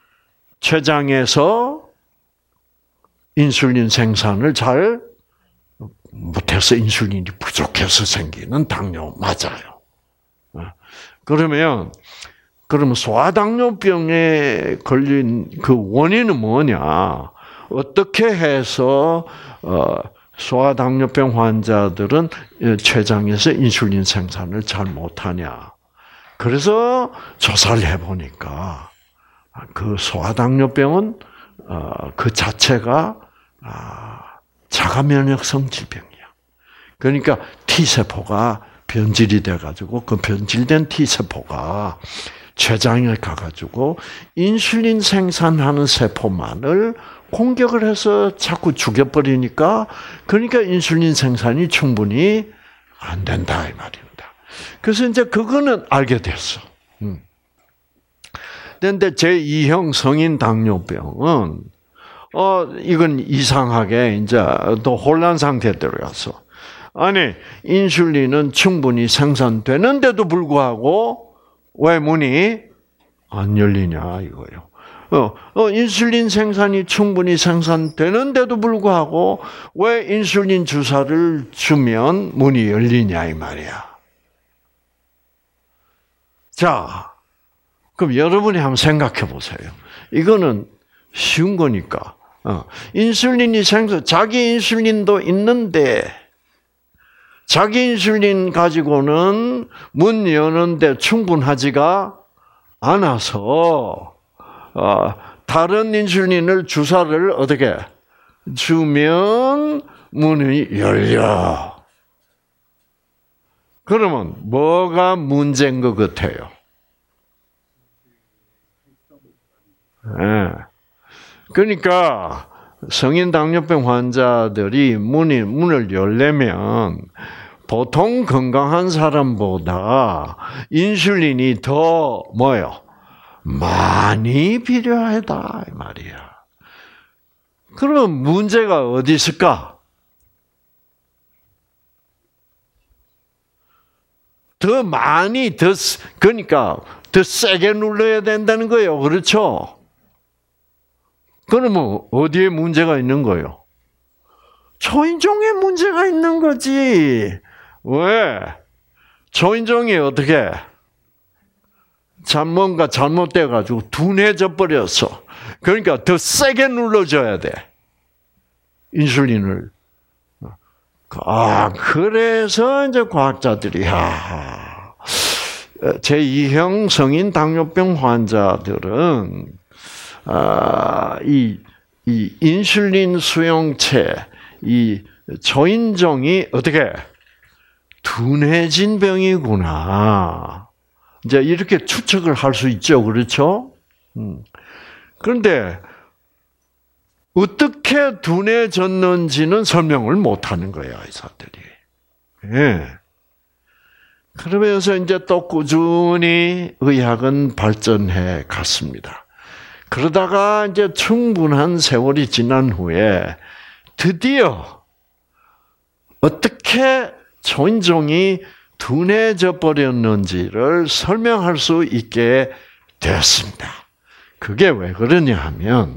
췌장에서 인슐린 생산을 잘 못해서 인슐린이 부족해서 생기는 당뇨 맞아요. 그러면 소아당뇨병에 걸린 그 원인은 뭐냐? 어떻게 해서 소아당뇨병 환자들은 췌장에서 인슐린 생산을 잘 못하냐? 그래서 조사를 해보니까 그 소아당뇨병은 그 자체가 자가면역성 질병이야. 그러니까 T세포가 변질이 돼가지고 그 변질된 T세포가 췌장에 가가지고 인슐린 생산하는 세포만을 공격을 해서 자꾸 죽여버리니까 그러니까 인슐린 생산이 충분히 안 된다 이 말입니다. 그래서 이제 그거는 알게 됐어. 그런데 제2형 성인 당뇨병은 이건 이상하게 이제 또 혼란 상태에 들어가서 아니 인슐린은 충분히 생산되는데도 불구하고 왜 문이 안 열리냐 이거예요. 인슐린 생산이 충분히 생산되는데도 불구하고 왜 인슐린 주사를 주면 문이 열리냐 이 말이야. 자, 그럼 여러분이 한번 생각해 보세요. 이거는 쉬운 거니까. 인슐린이 자기 인슐린도 있는데 자기 인슐린 가지고는 문 여는데 충분하지가 않아서 다른 인슐린을 주사를 어떻게 주면 문이 열려. 그러면 뭐가 문제인 것 같아요? 네. 그러니까 성인 당뇨병 환자들이 문을 열려면 보통 건강한 사람보다 인슐린이 더 뭐요? 많이 필요하다 이 말이야. 그럼 문제가 어디 있을까? 더 많이 그러니까 더 세게 눌러야 된다는 거예요. 그렇죠? 그러면 어디에 문제가 있는 거예요? 초인종에 문제가 있는 거지. 왜? 초인종이 어떻게? 뭔가 잘못돼가지고 둔해져 버렸어. 그러니까 더 세게 눌러줘야 돼. 인슐린을. 그래서 이제 과학자들이, 제2형 성인 당뇨병 환자들은, 이 인슐린 수용체, 이 초인종이 어떻게 둔해진 병이구나. 이제 이렇게 추측을 할 수 있죠. 그렇죠? 그런데 어떻게 둔해졌는지는 설명을 못 하는 거예요, 의사들이. 예. 그러면서 이제 또 꾸준히 의학은 발전해 갔습니다. 그러다가 이제 충분한 세월이 지난 후에 드디어 어떻게 초인종이 둔해져 버렸는지를 설명할 수 있게 되었습니다. 그게 왜 그러냐면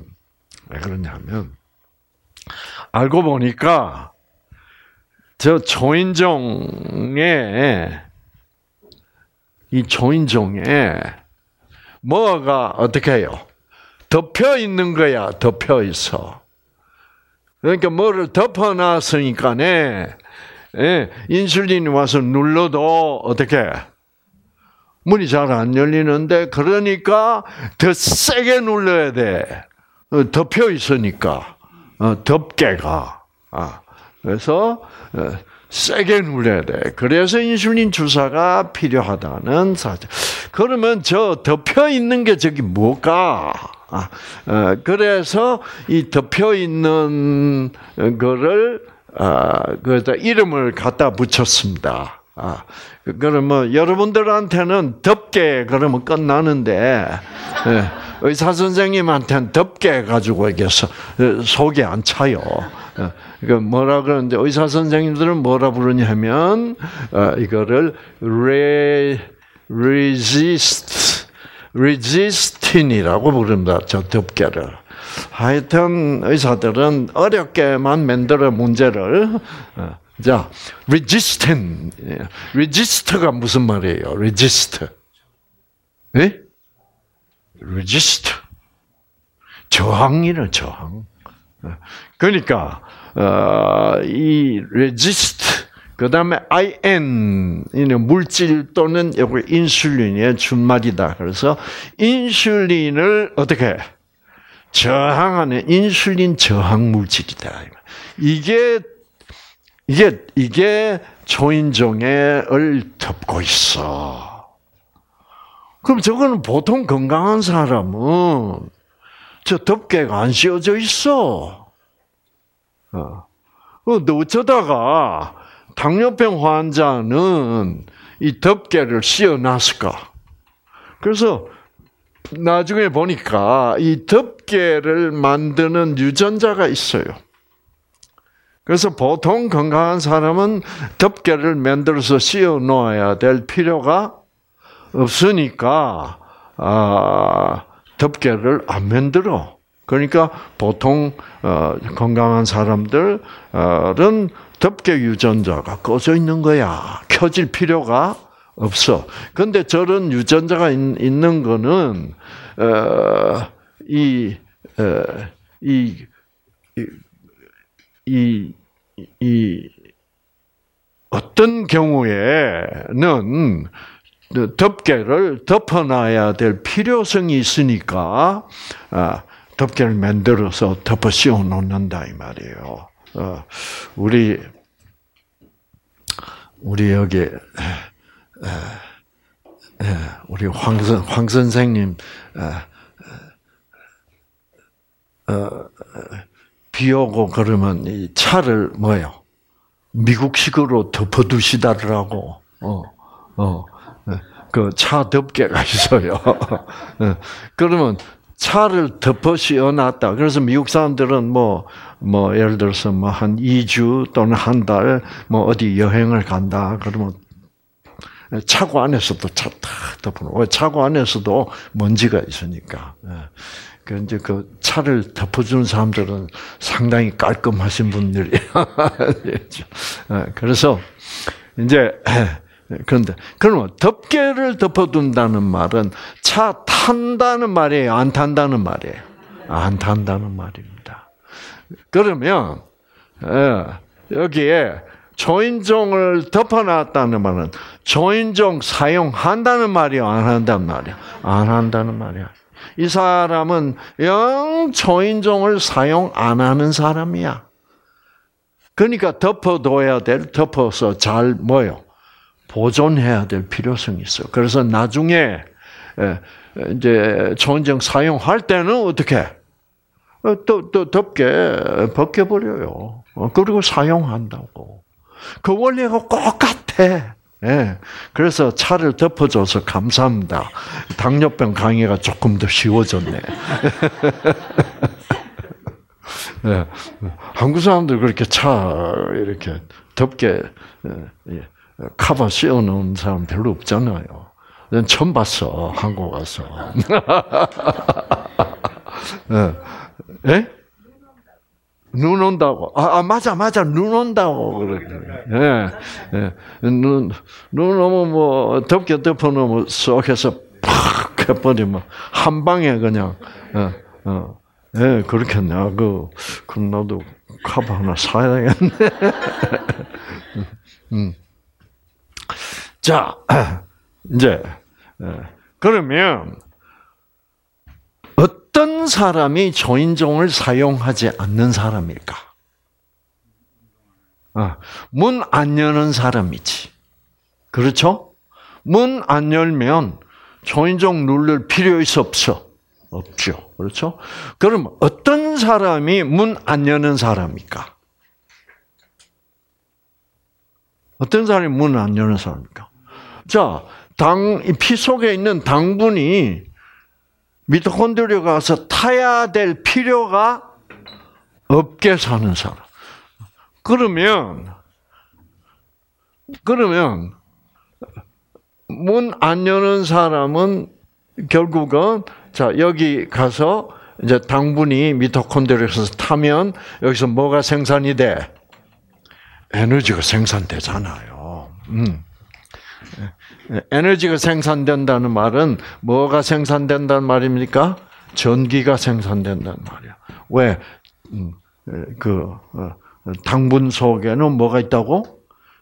알고 보니까 저 초인종에 뭐가 어떻게 해요? 덮여 있는 거야. 덮여 있어. 그러니까 뭐를 덮어놨으니까네 예, 인슐린이 와서 눌러도 어떻게 문이 잘 안 열리는데 그러니까 더 세게 눌러야 돼. 덮여 있으니까 덮개가 그래서 세게 눌러야 돼. 그래서 인슐린 주사가 필요하다는 사실. 그러면 저 덮여 있는 게 저기 뭘까? 그래서 이 덮여 있는 거를 그래서 이름을 갖다 붙였습니다. 그러면 여러분들한테는 덮개 그러면 끝나는데 의사 선생님한테는 덮개 가지고 얘기해서 속이 안 차요. 그러니까 뭐라 그러는데 의사 선생님들은 뭐라 부르냐면 이거를 resistin이라고 부릅니다. 저 덮개를. 하여튼 의사들은 어렵게만 만들어 문제를 자, resist가 무슨 말이에요? resist. 예? resist. 저항이는 저항. 그러니까 이 resist 그다음에 in 이는 물질 또는 여기 인슐린의 준말이다. 그래서 인슐린을 어떻게 저항하는 인슐린 저항 물질이다. 이게 초인종을 덮고 있어. 그럼 저거는 보통 건강한 사람은 저 덮개가 안 씌워져 있어. 근데 어쩌다가 당뇨병 환자는 이 덮개를 씌워놨을까? 그래서 나중에 보니까 이 덮개를 만드는 유전자가 있어요. 그래서 보통 건강한 사람은 덮개를 만들어서 씌워 놓아야 될 필요가 없으니까 덮개를 안 만들어. 그러니까 보통 건강한 사람들은 덮개 유전자가 꺼져 있는 거야. 켜질 필요가 없어. 근데 저런 유전자가 있는 거는 어떤 경우에는 덮개를 덮어놔야 될 필요성이 있으니까 덮개를 만들어서 덮어 씌워 놓는다 이 말이에요. 우리 여기 우리 황 선생님 비 오고 그러면 이 차를 뭐요? 미국식으로 덮어두시더라고. 그 차 덮개가 있어요. 그러면 차를 덮어 씌워놨다. 그래서 미국 사람들은 뭐 예를 들어서 뭐 한 2주 또는 한 달 뭐 어디 여행을 간다. 그러면 차고 안에서도 차 딱 덮어놓고 차고 안에서도 먼지가 있으니까. 이제 그 차를 덮어주는 사람들은 상당히 깔끔하신 분들이. 그래서 이제 그런데 그러면 덮개를 덮어둔다는 말은 차 탄다는 말이에요, 안 탄다는 말이에요? 안 탄다는 말입니다. 그러면 여기에 초인종을 덮어놨다는 말은 초인종 사용한다는 말이에요, 안 한다는 말이에요? 안 한다는 말이야. 이 사람은 영 초인종을 사용 안 하는 사람이야. 그러니까 덮어서 잘 보존해야 될 필요성이 있어. 그래서 나중에 이제 초인종 사용할 때는 어떻게? 또 덮개 벗겨버려요. 그리고 사용한다고. 그 원리가 똑같아. 예. 그래서 차를 덮어줘서 감사합니다. 당뇨병 강의가 조금 더 쉬워졌네. 예. 한국 사람들 그렇게 차 이렇게 덮개 카바 씌워놓은 사람 별로 없잖아요. 난 처음 봤어, 한국 와서. 예? 눈 온다고. 맞아. 눈 온다고. 그래. 예. 눈 오면 뭐, 덮개 덮어놓으면 쏙 해서 팍 해버리면, 한 방에 그냥, 예, 그렇겠네. 그럼 나도 컵 하나 사야겠네. 자, 이제, 그러면, 어떤 사람이 초인종을 사용하지 않는 사람일까? 문 안 여는 사람이지. 그렇죠? 문 안 열면 초인종 누를 필요 있어 없어? 없죠. 그렇죠? 그럼 어떤 사람이 문 안 여는 사람입니까? 어떤 사람이 문 안 여는 사람입니까? 자, 피 속에 있는 당분이 미토콘드리아 가서 타야 될 필요가 없게 사는 사람. 그러면 문 안 여는 사람은 결국은 자 여기 가서 이제 당분이 미토콘드리아에서 타면 여기서 뭐가 생산이 돼? 에너지가 생산되잖아요. 에너지가 생산된다는 말은 뭐가 생산된다는 말입니까? 전기가 생산된다는 말이야. 왜? 당분 속에는 뭐가 있다고?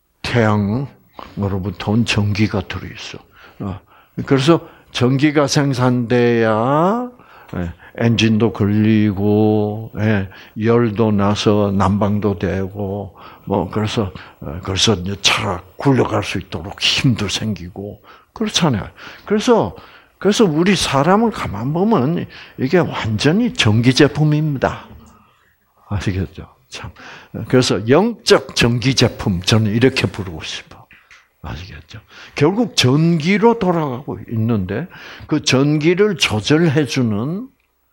태양으로부터 온 전기가 들어있어. 그래서 전기가 생산돼야 엔진도 걸리고 열도 나서 난방도 되고 그래서 차가 굴러갈 수 있도록 힘도 생기고 그렇잖아요. 그래서 우리 사람을 가만 보면 이게 완전히 전기 제품입니다. 아시겠죠? 참. 그래서 영적 전기 제품 저는 이렇게 부르고 싶어. 아시겠죠? 결국 전기로 돌아가고 있는데 그 전기를 조절해주는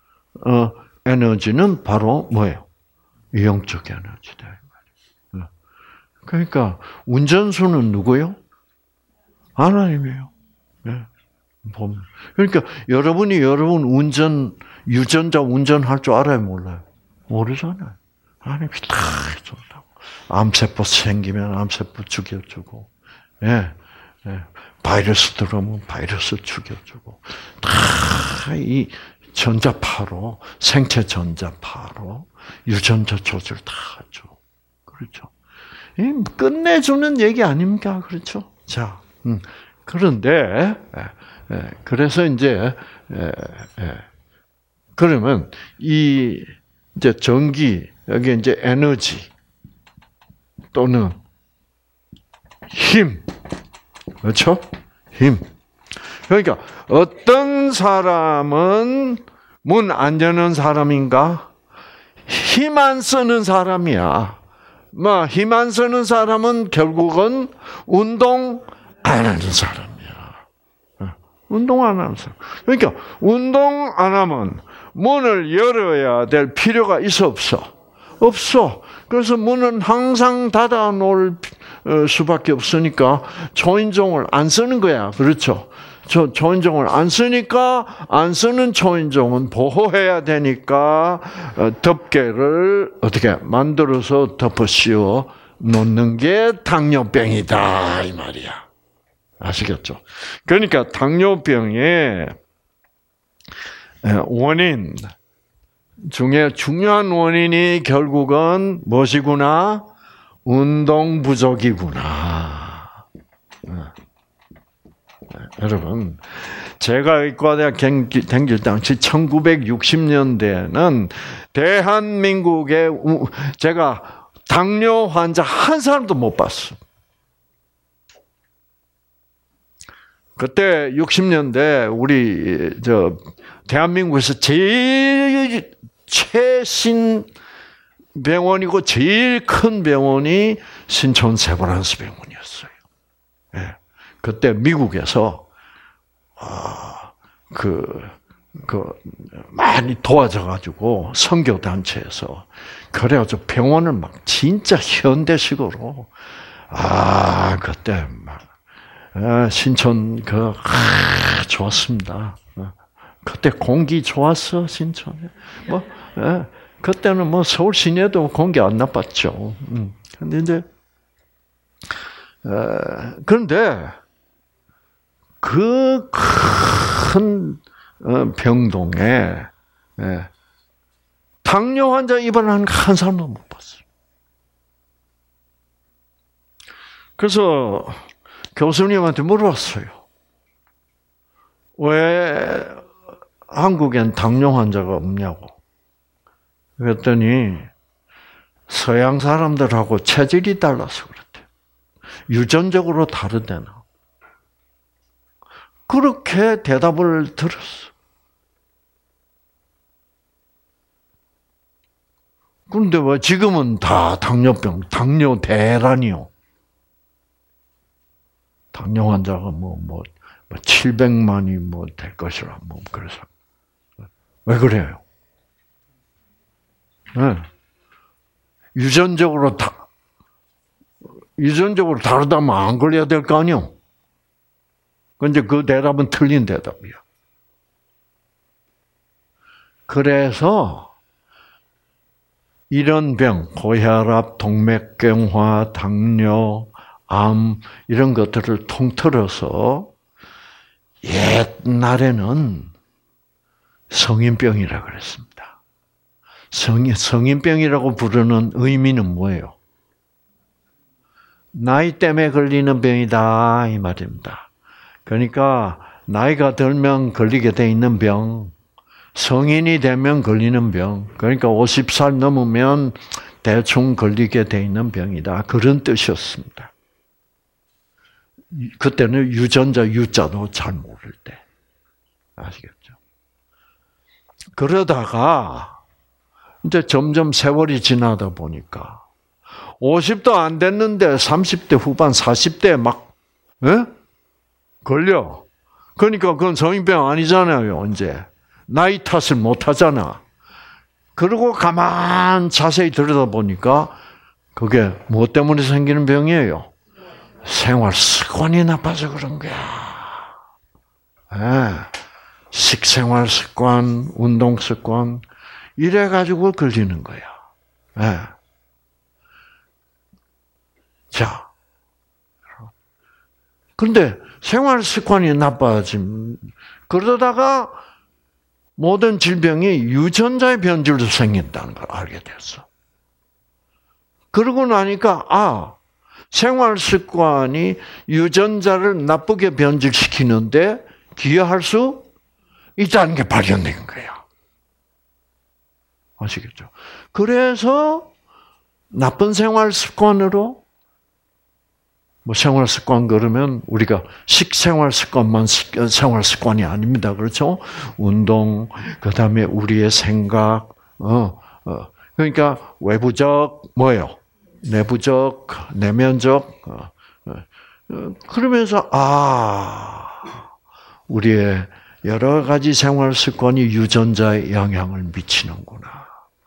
에너지는 바로 뭐예요? 영적 에너지다. 그러니까 운전수는 누구요? 하나님이에요. 네. 그러니까 여러분 유전자 운전할 줄 알아요, 몰라요? 모르잖아요. 하나님이 다 해준다고. 암세포 생기면 암세포 죽여주고, 바이러스 들어오면 바이러스 죽여주고, 다 이 전자파로, 생체 전자파로 유전자 조절 다 하죠. 그렇죠. 끝내주는 얘기 아닙니까? 그렇죠. 자, 그런데, 그래서 이제, 그러면 이제 전기, 여기 이제 에너지 또는 힘, 그렇죠? 힘. 그러니까 어떤 사람은 문 안 여는 사람인가? 힘 안 쓰는 사람이야. 힘 안 쓰는 사람은 결국은 운동 안 하는 사람이야. 운동 안 하는 사람. 그러니까 운동 안 하면 문을 열어야 될 필요가 있어 없어? 없어. 그래서 문은 항상 닫아 놓을 수밖에 없으니까 초인종을 안 쓰는 거야. 그렇죠? 초인종을 안 쓰니까 안 쓰는 초인종은 보호해야 되니까 덮개를 어떻게 만들어서 덮어 씌워 놓는 게 당뇨병이다 이 말이야. 아시겠죠? 그러니까 당뇨병의 원인 중에 중요한 원인이 결국은 무엇이구나? 운동 부족이구나. 여러분, 제가 의과대학 다닐 당시 1960년대에는 대한민국에 제가 당뇨 환자 한 사람도 못 봤어. 그때 60년대 우리 대한민국에서 제일 최신 병원이고 제일 큰 병원이 신촌 세브란스 병원이었어요. 예. 그때 미국에서 많이 도와줘가지고 선교 단체에서 그래가지고 병원을 막 진짜 현대식으로 그때 막 신촌 좋았습니다. 그때 공기 좋았어 신촌에 그때는 서울 시내도 공기 안 나빴죠. 그런데 그 큰 병동에 당뇨 환자 입원한 한 사람도 못 봤어요. 그래서 교수님한테 물어봤어요. 왜 한국엔 당뇨 환자가 없냐고. 그랬더니 서양 사람들하고 체질이 달라서 그렇대요. 유전적으로 다르대나. 그렇게 대답을 들었어. 그런데 왜 지금은 다 당뇨병, 당뇨 대란이요. 당뇨 환자가 700만이 될 것이라, 그래서. 왜 그래요? 네. 유전적으로 다르다면 안 걸려야 될 거 아니요? 근데 그 대답은 틀린 대답이야. 그래서 이런 병, 고혈압, 동맥경화, 당뇨, 암 이런 것들을 통틀어서 옛날에는 성인병이라 그랬습니다. 성인병이라고 부르는 의미는 뭐예요? 나이 때문에 걸리는 병이다 이 말입니다. 그러니까 나이가 들면 걸리게 돼 있는 병, 성인이 되면 걸리는 병, 그러니까 50살 넘으면 대충 걸리게 돼 있는 병이다. 그런 뜻이었습니다. 그때는 유전자 유자도 잘 모를 때. 아시겠죠? 그러다가 이제 점점 세월이 지나다 보니까 50도 안 됐는데 30대 후반, 40대에 막 걸려. 그러니까 그건 성인병 아니잖아요, 이제. 나이 탓을 못 하잖아. 그리고 가만 자세히 들여다보니까 그게 무엇 때문에 생기는 병이에요? 생활 습관이 나빠서 그런 거야. 네. 식생활 습관, 운동 습관, 이래가지고 걸리는 거야. 네. 자. 그런데 생활 습관이 나빠짐, 그러다가 모든 질병이 유전자의 변질로 생긴다는 걸 알게 됐어. 그러고 나니까, 생활 습관이 유전자를 나쁘게 변질시키는데 기여할 수 있다는 게 발견된 거야. 아시겠죠? 그래서 나쁜 생활 습관으로, 생활 습관 그러면 우리가 식생활 습관만 생활 습관이 아닙니다. 그렇죠? 운동, 그 다음에 우리의 생각, 그러니까 외부적, 내부적, 내면적, 그러면서, 우리의 여러 가지 생활 습관이 유전자에 영향을 미치는구나.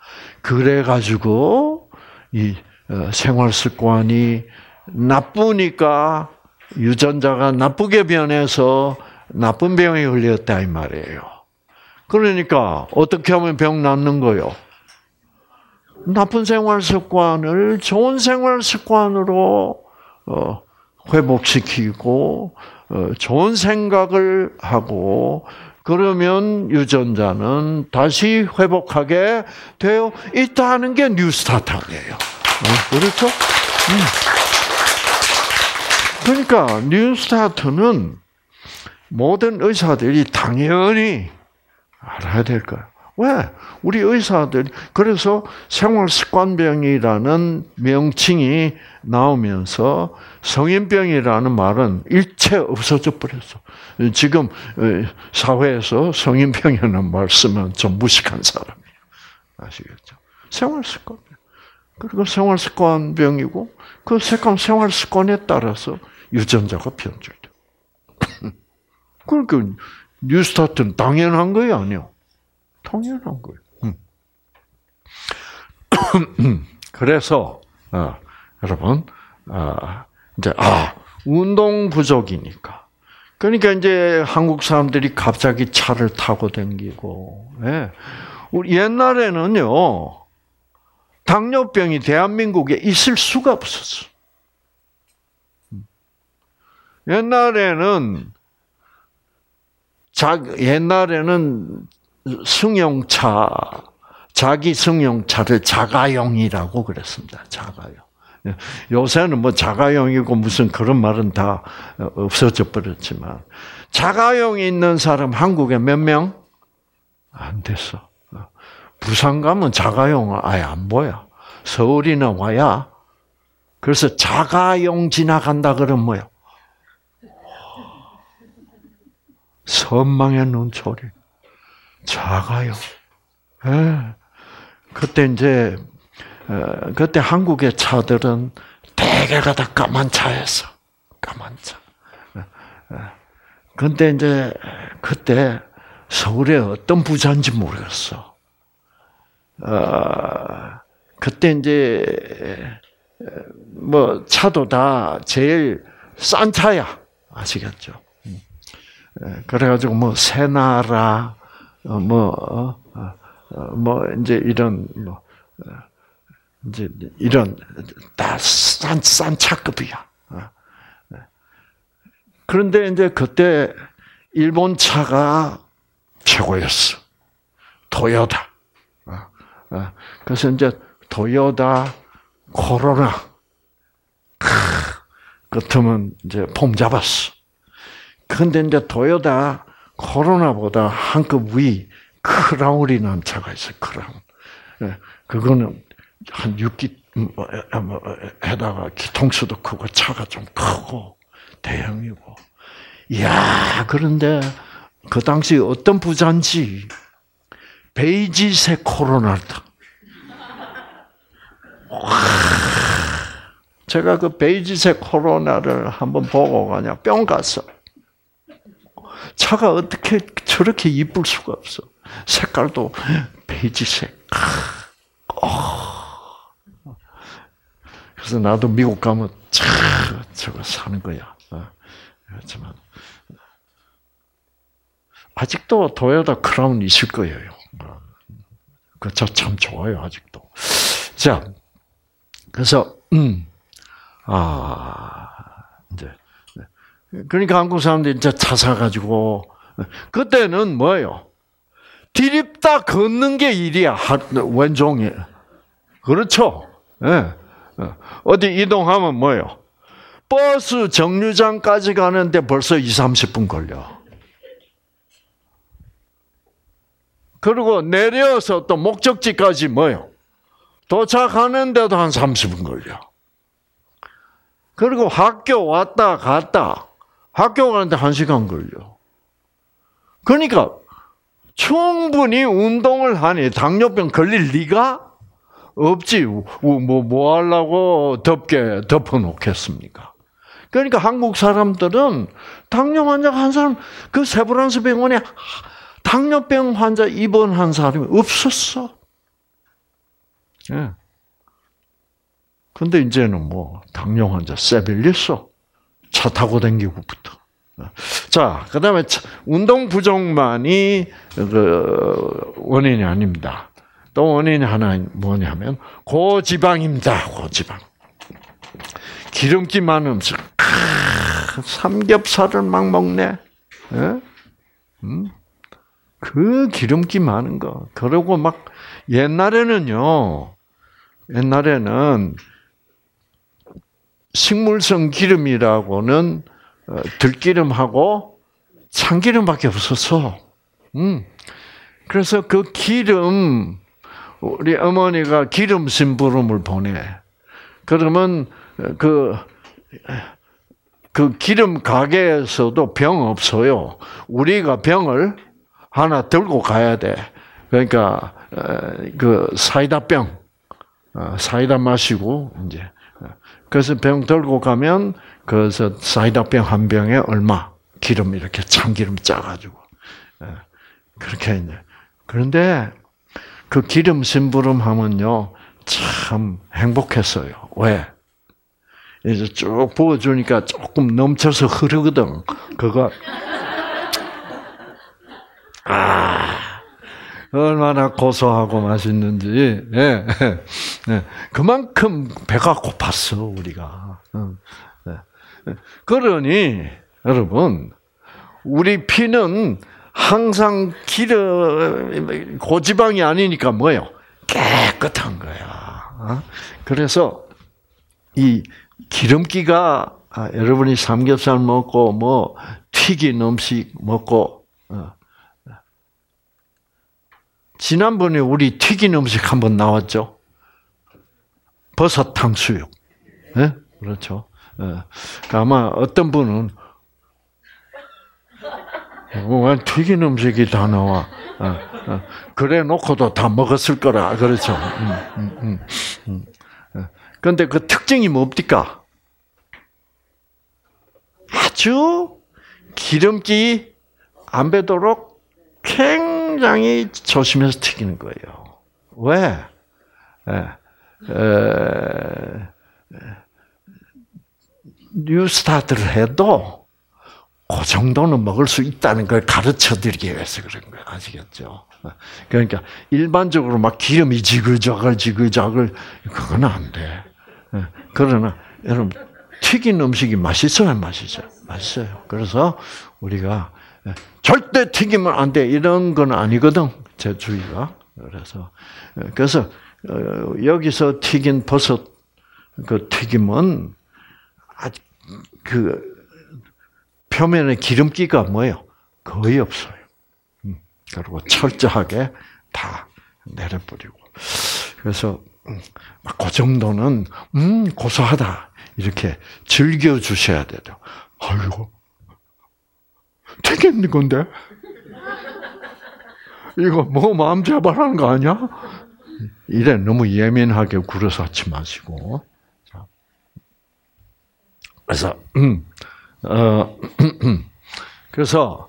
그래가지고, 이 생활 습관이 나쁘니까 유전자가 나쁘게 변해서 나쁜 병에 걸렸다 이 말이에요. 그러니까 어떻게 하면 병 낫는 거요? 나쁜 생활 습관을 좋은 생활 습관으로 회복시키고 좋은 생각을 하고 그러면 유전자는 다시 회복하게 되어 있다는 게 뉴스타트예요. 그렇죠? 그러니까 뉴스타트는 모든 의사들이 당연히 알아야 될 거예요. 왜? 우리 의사들이 그래서 생활습관병이라는 명칭이 나오면서 성인병이라는 말은 일체 없어져 버렸어. 지금 사회에서 성인병이라는 말 쓰면 좀 무식한 사람이에요. 아시겠죠? 생활습관병. 그리고 생활습관병이고 그 생활습관에 따라서 유전자가 변질돼. 그러니까 뉴스타트는 당연한 거예요, 아니요? 당연한 거예요. 그래서 여러분 이제 운동 부족이니까. 그러니까 이제 한국 사람들이 갑자기 차를 타고 다니고, 우리 옛날에는요. 당뇨병이 대한민국에 있을 수가 없었어. 옛날에는 승용차, 자기 승용차를 자가용이라고 그랬습니다. 자가용. 요새는 뭐 자가용이고 무슨 그런 말은 다 없어져 버렸지만 자가용이 있는 사람 한국에 몇 명? 안 됐어. 부산 가면 자가용 아예 안 보여. 서울이나 와야. 그래서 자가용 지나간다 그러면 뭐요? 선망의 눈초리. 자가용. 예. 그때 한국의 차들은 대개가 다 까만 차였어. 까만 차. 근데 이제 그때 서울에 어떤 부자인지 모르겠어. 그때 이제 뭐 차도 다 제일 싼 차야. 아시겠죠? 그래가지고 뭐 새나라 이제 이런 이제 이런 다 싼 차급이야. 그런데 이제 그때 일본 차가 최고였어. 토요타. 그래서 이제 토요타 코로나 그렇다면 이제 폼 잡았어. 근데 이제 토요타 코로나보다 한 급 위 크라운이라는 차가 있어요. 크라운. 그거는 한 6기 에다가 기통수도 크고 차가 좀 크고 대형이고. 이야, 그런데 그 당시 어떤 부자인지 베이지색 코로나를 타. 제가 그 베이지색 코로나를 한번 보고 그냥 뿅 갔어. 차가 어떻게 저렇게 이쁠 수가 없어. 색깔도 베이지색. 그래서 나도 미국 가면 저거 사는 거야. 그렇지만 아직도 토요타 크라운 있을 거예요. 그 차 참 좋아요, 아직도. 자, 그래서 이제 그러니까 한국 사람들이 이제 차 사가지고 그때는 뭐예요? 디립다 걷는 게 일이야. 왼종일. 그렇죠? 예. 어디 이동하면 뭐예요? 버스 정류장까지 가는데 벌써 20-30분 걸려. 그리고 내려서 또 목적지까지 뭐예요? 도착하는데도 한 30분 걸려. 그리고 학교 왔다 갔다. 학교 가는데 1시간 걸려. 그러니까 충분히 운동을 하니 당뇨병 걸릴 리가 없지. 뭐 하려고 덮게 덮어놓겠습니까? 그러니까 한국 사람들은 당뇨 환자가 한 사람, 그 세브란스 병원에 당뇨병 환자 입원한 사람이 없었어. 예. 근데 이제는 뭐 당뇨 환자 세빌렸어. 차 타고 다니고부터. 자, 그다음에 운동 부족만이 그 원인이 아닙니다. 또 원인이 하나 뭐냐면 고지방입니다. 고지방. 기름기 많은 음식. 삼겹살을 막 먹네. 예? 그 기름기 많은 거. 그러고 막 옛날에는 식물성 기름이라고는 들기름하고 참기름밖에 없었어. 그래서 그 기름, 우리 어머니가 기름 심부름을 보내. 그러면 그 기름 가게에서도 병 없어요. 우리가 병을 하나 들고 가야 돼. 그러니까 그 사이다병, 사이다 마시고 이제 그래서 병 들고 가면 그래서 사이다병 한 병에 얼마 기름 이렇게 참기름 짜가지고 그렇게 이제 그런데 그 기름 심부름 하면요 참 행복했어요. 왜? 이제 쭉 부어주니까 조금 넘쳐서 흐르거든. 그거 얼마나 고소하고 맛있는지. 예. 그만큼 배가 고팠어 우리가. 그러니 여러분 우리 피는 항상 기름 고지방이 아니니까 뭐예요? 깨끗한 거야. 그래서 이 기름기가 여러분이 삼겹살 먹고 뭐 튀긴 음식 먹고 지난번에 우리 튀긴 음식 한번 나왔죠. 버섯 탕수육. 네? 그렇죠. 아마 어떤 분은 왜 튀긴 음식이 다 나와? 그래 놓고도 다 먹었을 거라. 그렇죠. 그런데 그 특징이 뭡니까? 아주 기름기 안 배도록 굉장히 조심해서 튀기는 거예요. 왜? 뉴스타트를 해도 그 정도는 먹을 수 있다는 걸 가르쳐드리기 위해서 그런 거예요. 아시겠죠? 그러니까 일반적으로 막 기름이 지글자글 그건 안 돼. 그러나 여러분 튀긴 음식이 맛있어요, 맛있어요, 맛있어요. 그래서 우리가 절대 튀기면 안 돼 이런 건 아니거든 제 주의가. 그래서 여기서 튀긴 버섯 그 튀김은 아주 그 표면에 기름기가 뭐예요? 거의 없어요. 그리고 철저하게 다 내려버리고. 그래서 그 정도는 고소하다 이렇게 즐겨 주셔야 돼요. 아이고 튀긴 건데 이거 뭐 마음 잡아라는 거 아니야? 이래 너무 예민하게 굴어서 하지 마시고. 그래서 그래서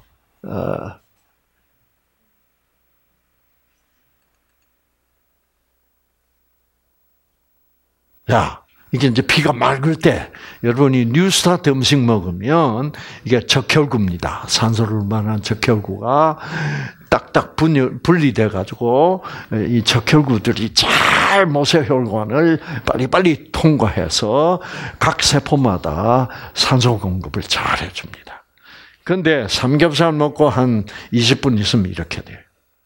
이게 이제 피가 맑을 때 여러분이 뉴스타트 음식 먹으면 이게 적혈구입니다. 산소를 만한 적혈구가 딱딱 분리돼 가지고 이 적혈구들이 잘 모세혈관을 빨리빨리 통과해서 각 세포마다 산소 공급을 잘 해줍니다. 그런데 삼겹살 먹고 한 20분 있으면 이렇게 돼요.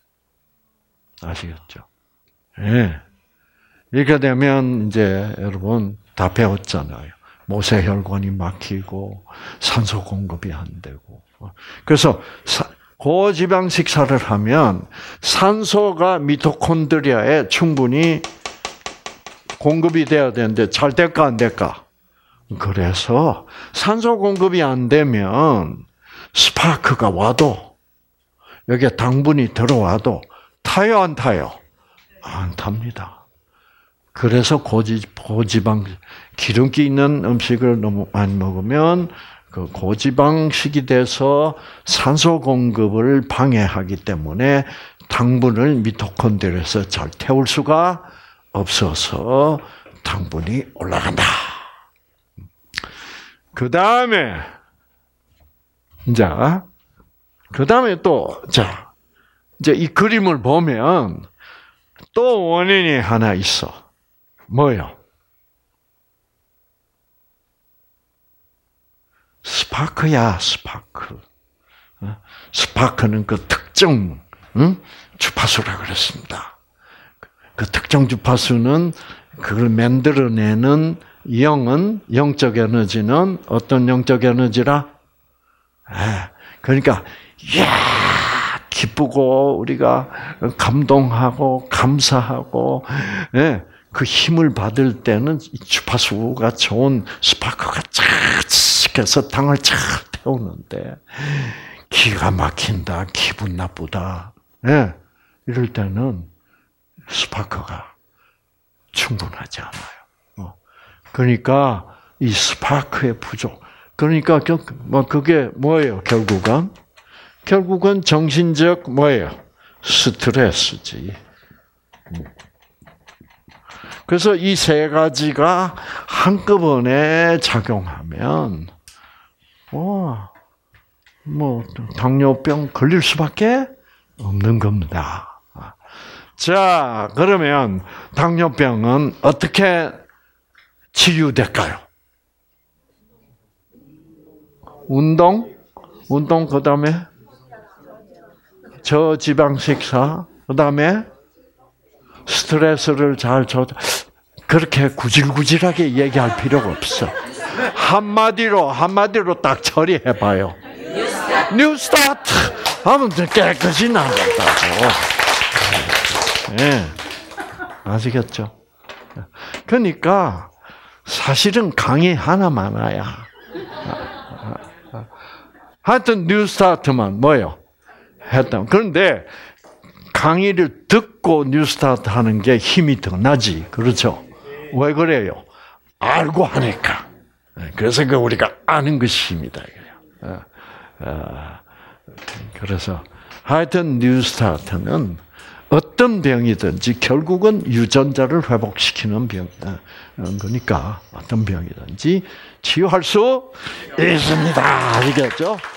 아시겠죠? 네. 이렇게 되면 이제 여러분 다 배웠잖아요. 모세혈관이 막히고 산소 공급이 안 되고. 그래서 고지방 식사를 하면 산소가 미토콘드리아에 충분히 공급이 돼야 되는데 잘 될까 안 될까? 그래서 산소 공급이 안 되면 스파크가 와도 여기에 당분이 들어와도 타요 안 타요? 안 탑니다. 그래서 고지방 기름기 있는 음식을 너무 많이 먹으면 그 고지방식이 돼서 산소 공급을 방해하기 때문에 당분을 미토콘드리아에서 잘 태울 수가 없어서 당분이 올라간다. 그 다음에 또 이제 이 그림을 보면 또 원인이 하나 있어. 뭐요? 스파크야, 스파크. 스파크는 그 특정 주파수라 그랬습니다. 그 특정 주파수는 그걸 만들어내는 영적 에너지는 어떤 영적 에너지라? 그러니까 기쁘고 우리가 감동하고 감사하고 그 힘을 받을 때는 주파수가 좋은 스파크가 쫙 해서 당을 쫙 태우는데 기가 막힌다, 기분 나쁘다. 이럴 때는 스파크가 충분하지 않아요. 그러니까 이 스파크의 부족. 그러니까 그게 뭐예요? 결국은 정신적 뭐예요? 스트레스지. 그래서 이 세 가지가 한꺼번에 작용하면 당뇨병 걸릴 수밖에 없는 겁니다. 자, 그러면 당뇨병은 어떻게 치유될까요? 운동 그다음에 저지방 식사, 그다음에 스트레스를 잘 그렇게 구질구질하게 얘기할 필요가 없어. 한마디로 딱 처리해봐요. 뉴 스타트 하면 깨끗이 나간다고. 네. 아시겠죠? 그러니까 사실은 강의 하나 많아야. 하여튼 뉴 스타트만 뭐요? 했다. 그런데 강의를 듣고 뉴 스타트 하는 게 힘이 더 나지. 그렇죠? 왜 그래요? 알고 하니까. 그래서 우리가 아는 것이 힘이다. 그래서 하여튼 뉴 스타트는 어떤 병이든지 결국은 유전자를 회복시키는 거니까 어떤 병이든지 치유할 수 있습니다. 알겠죠?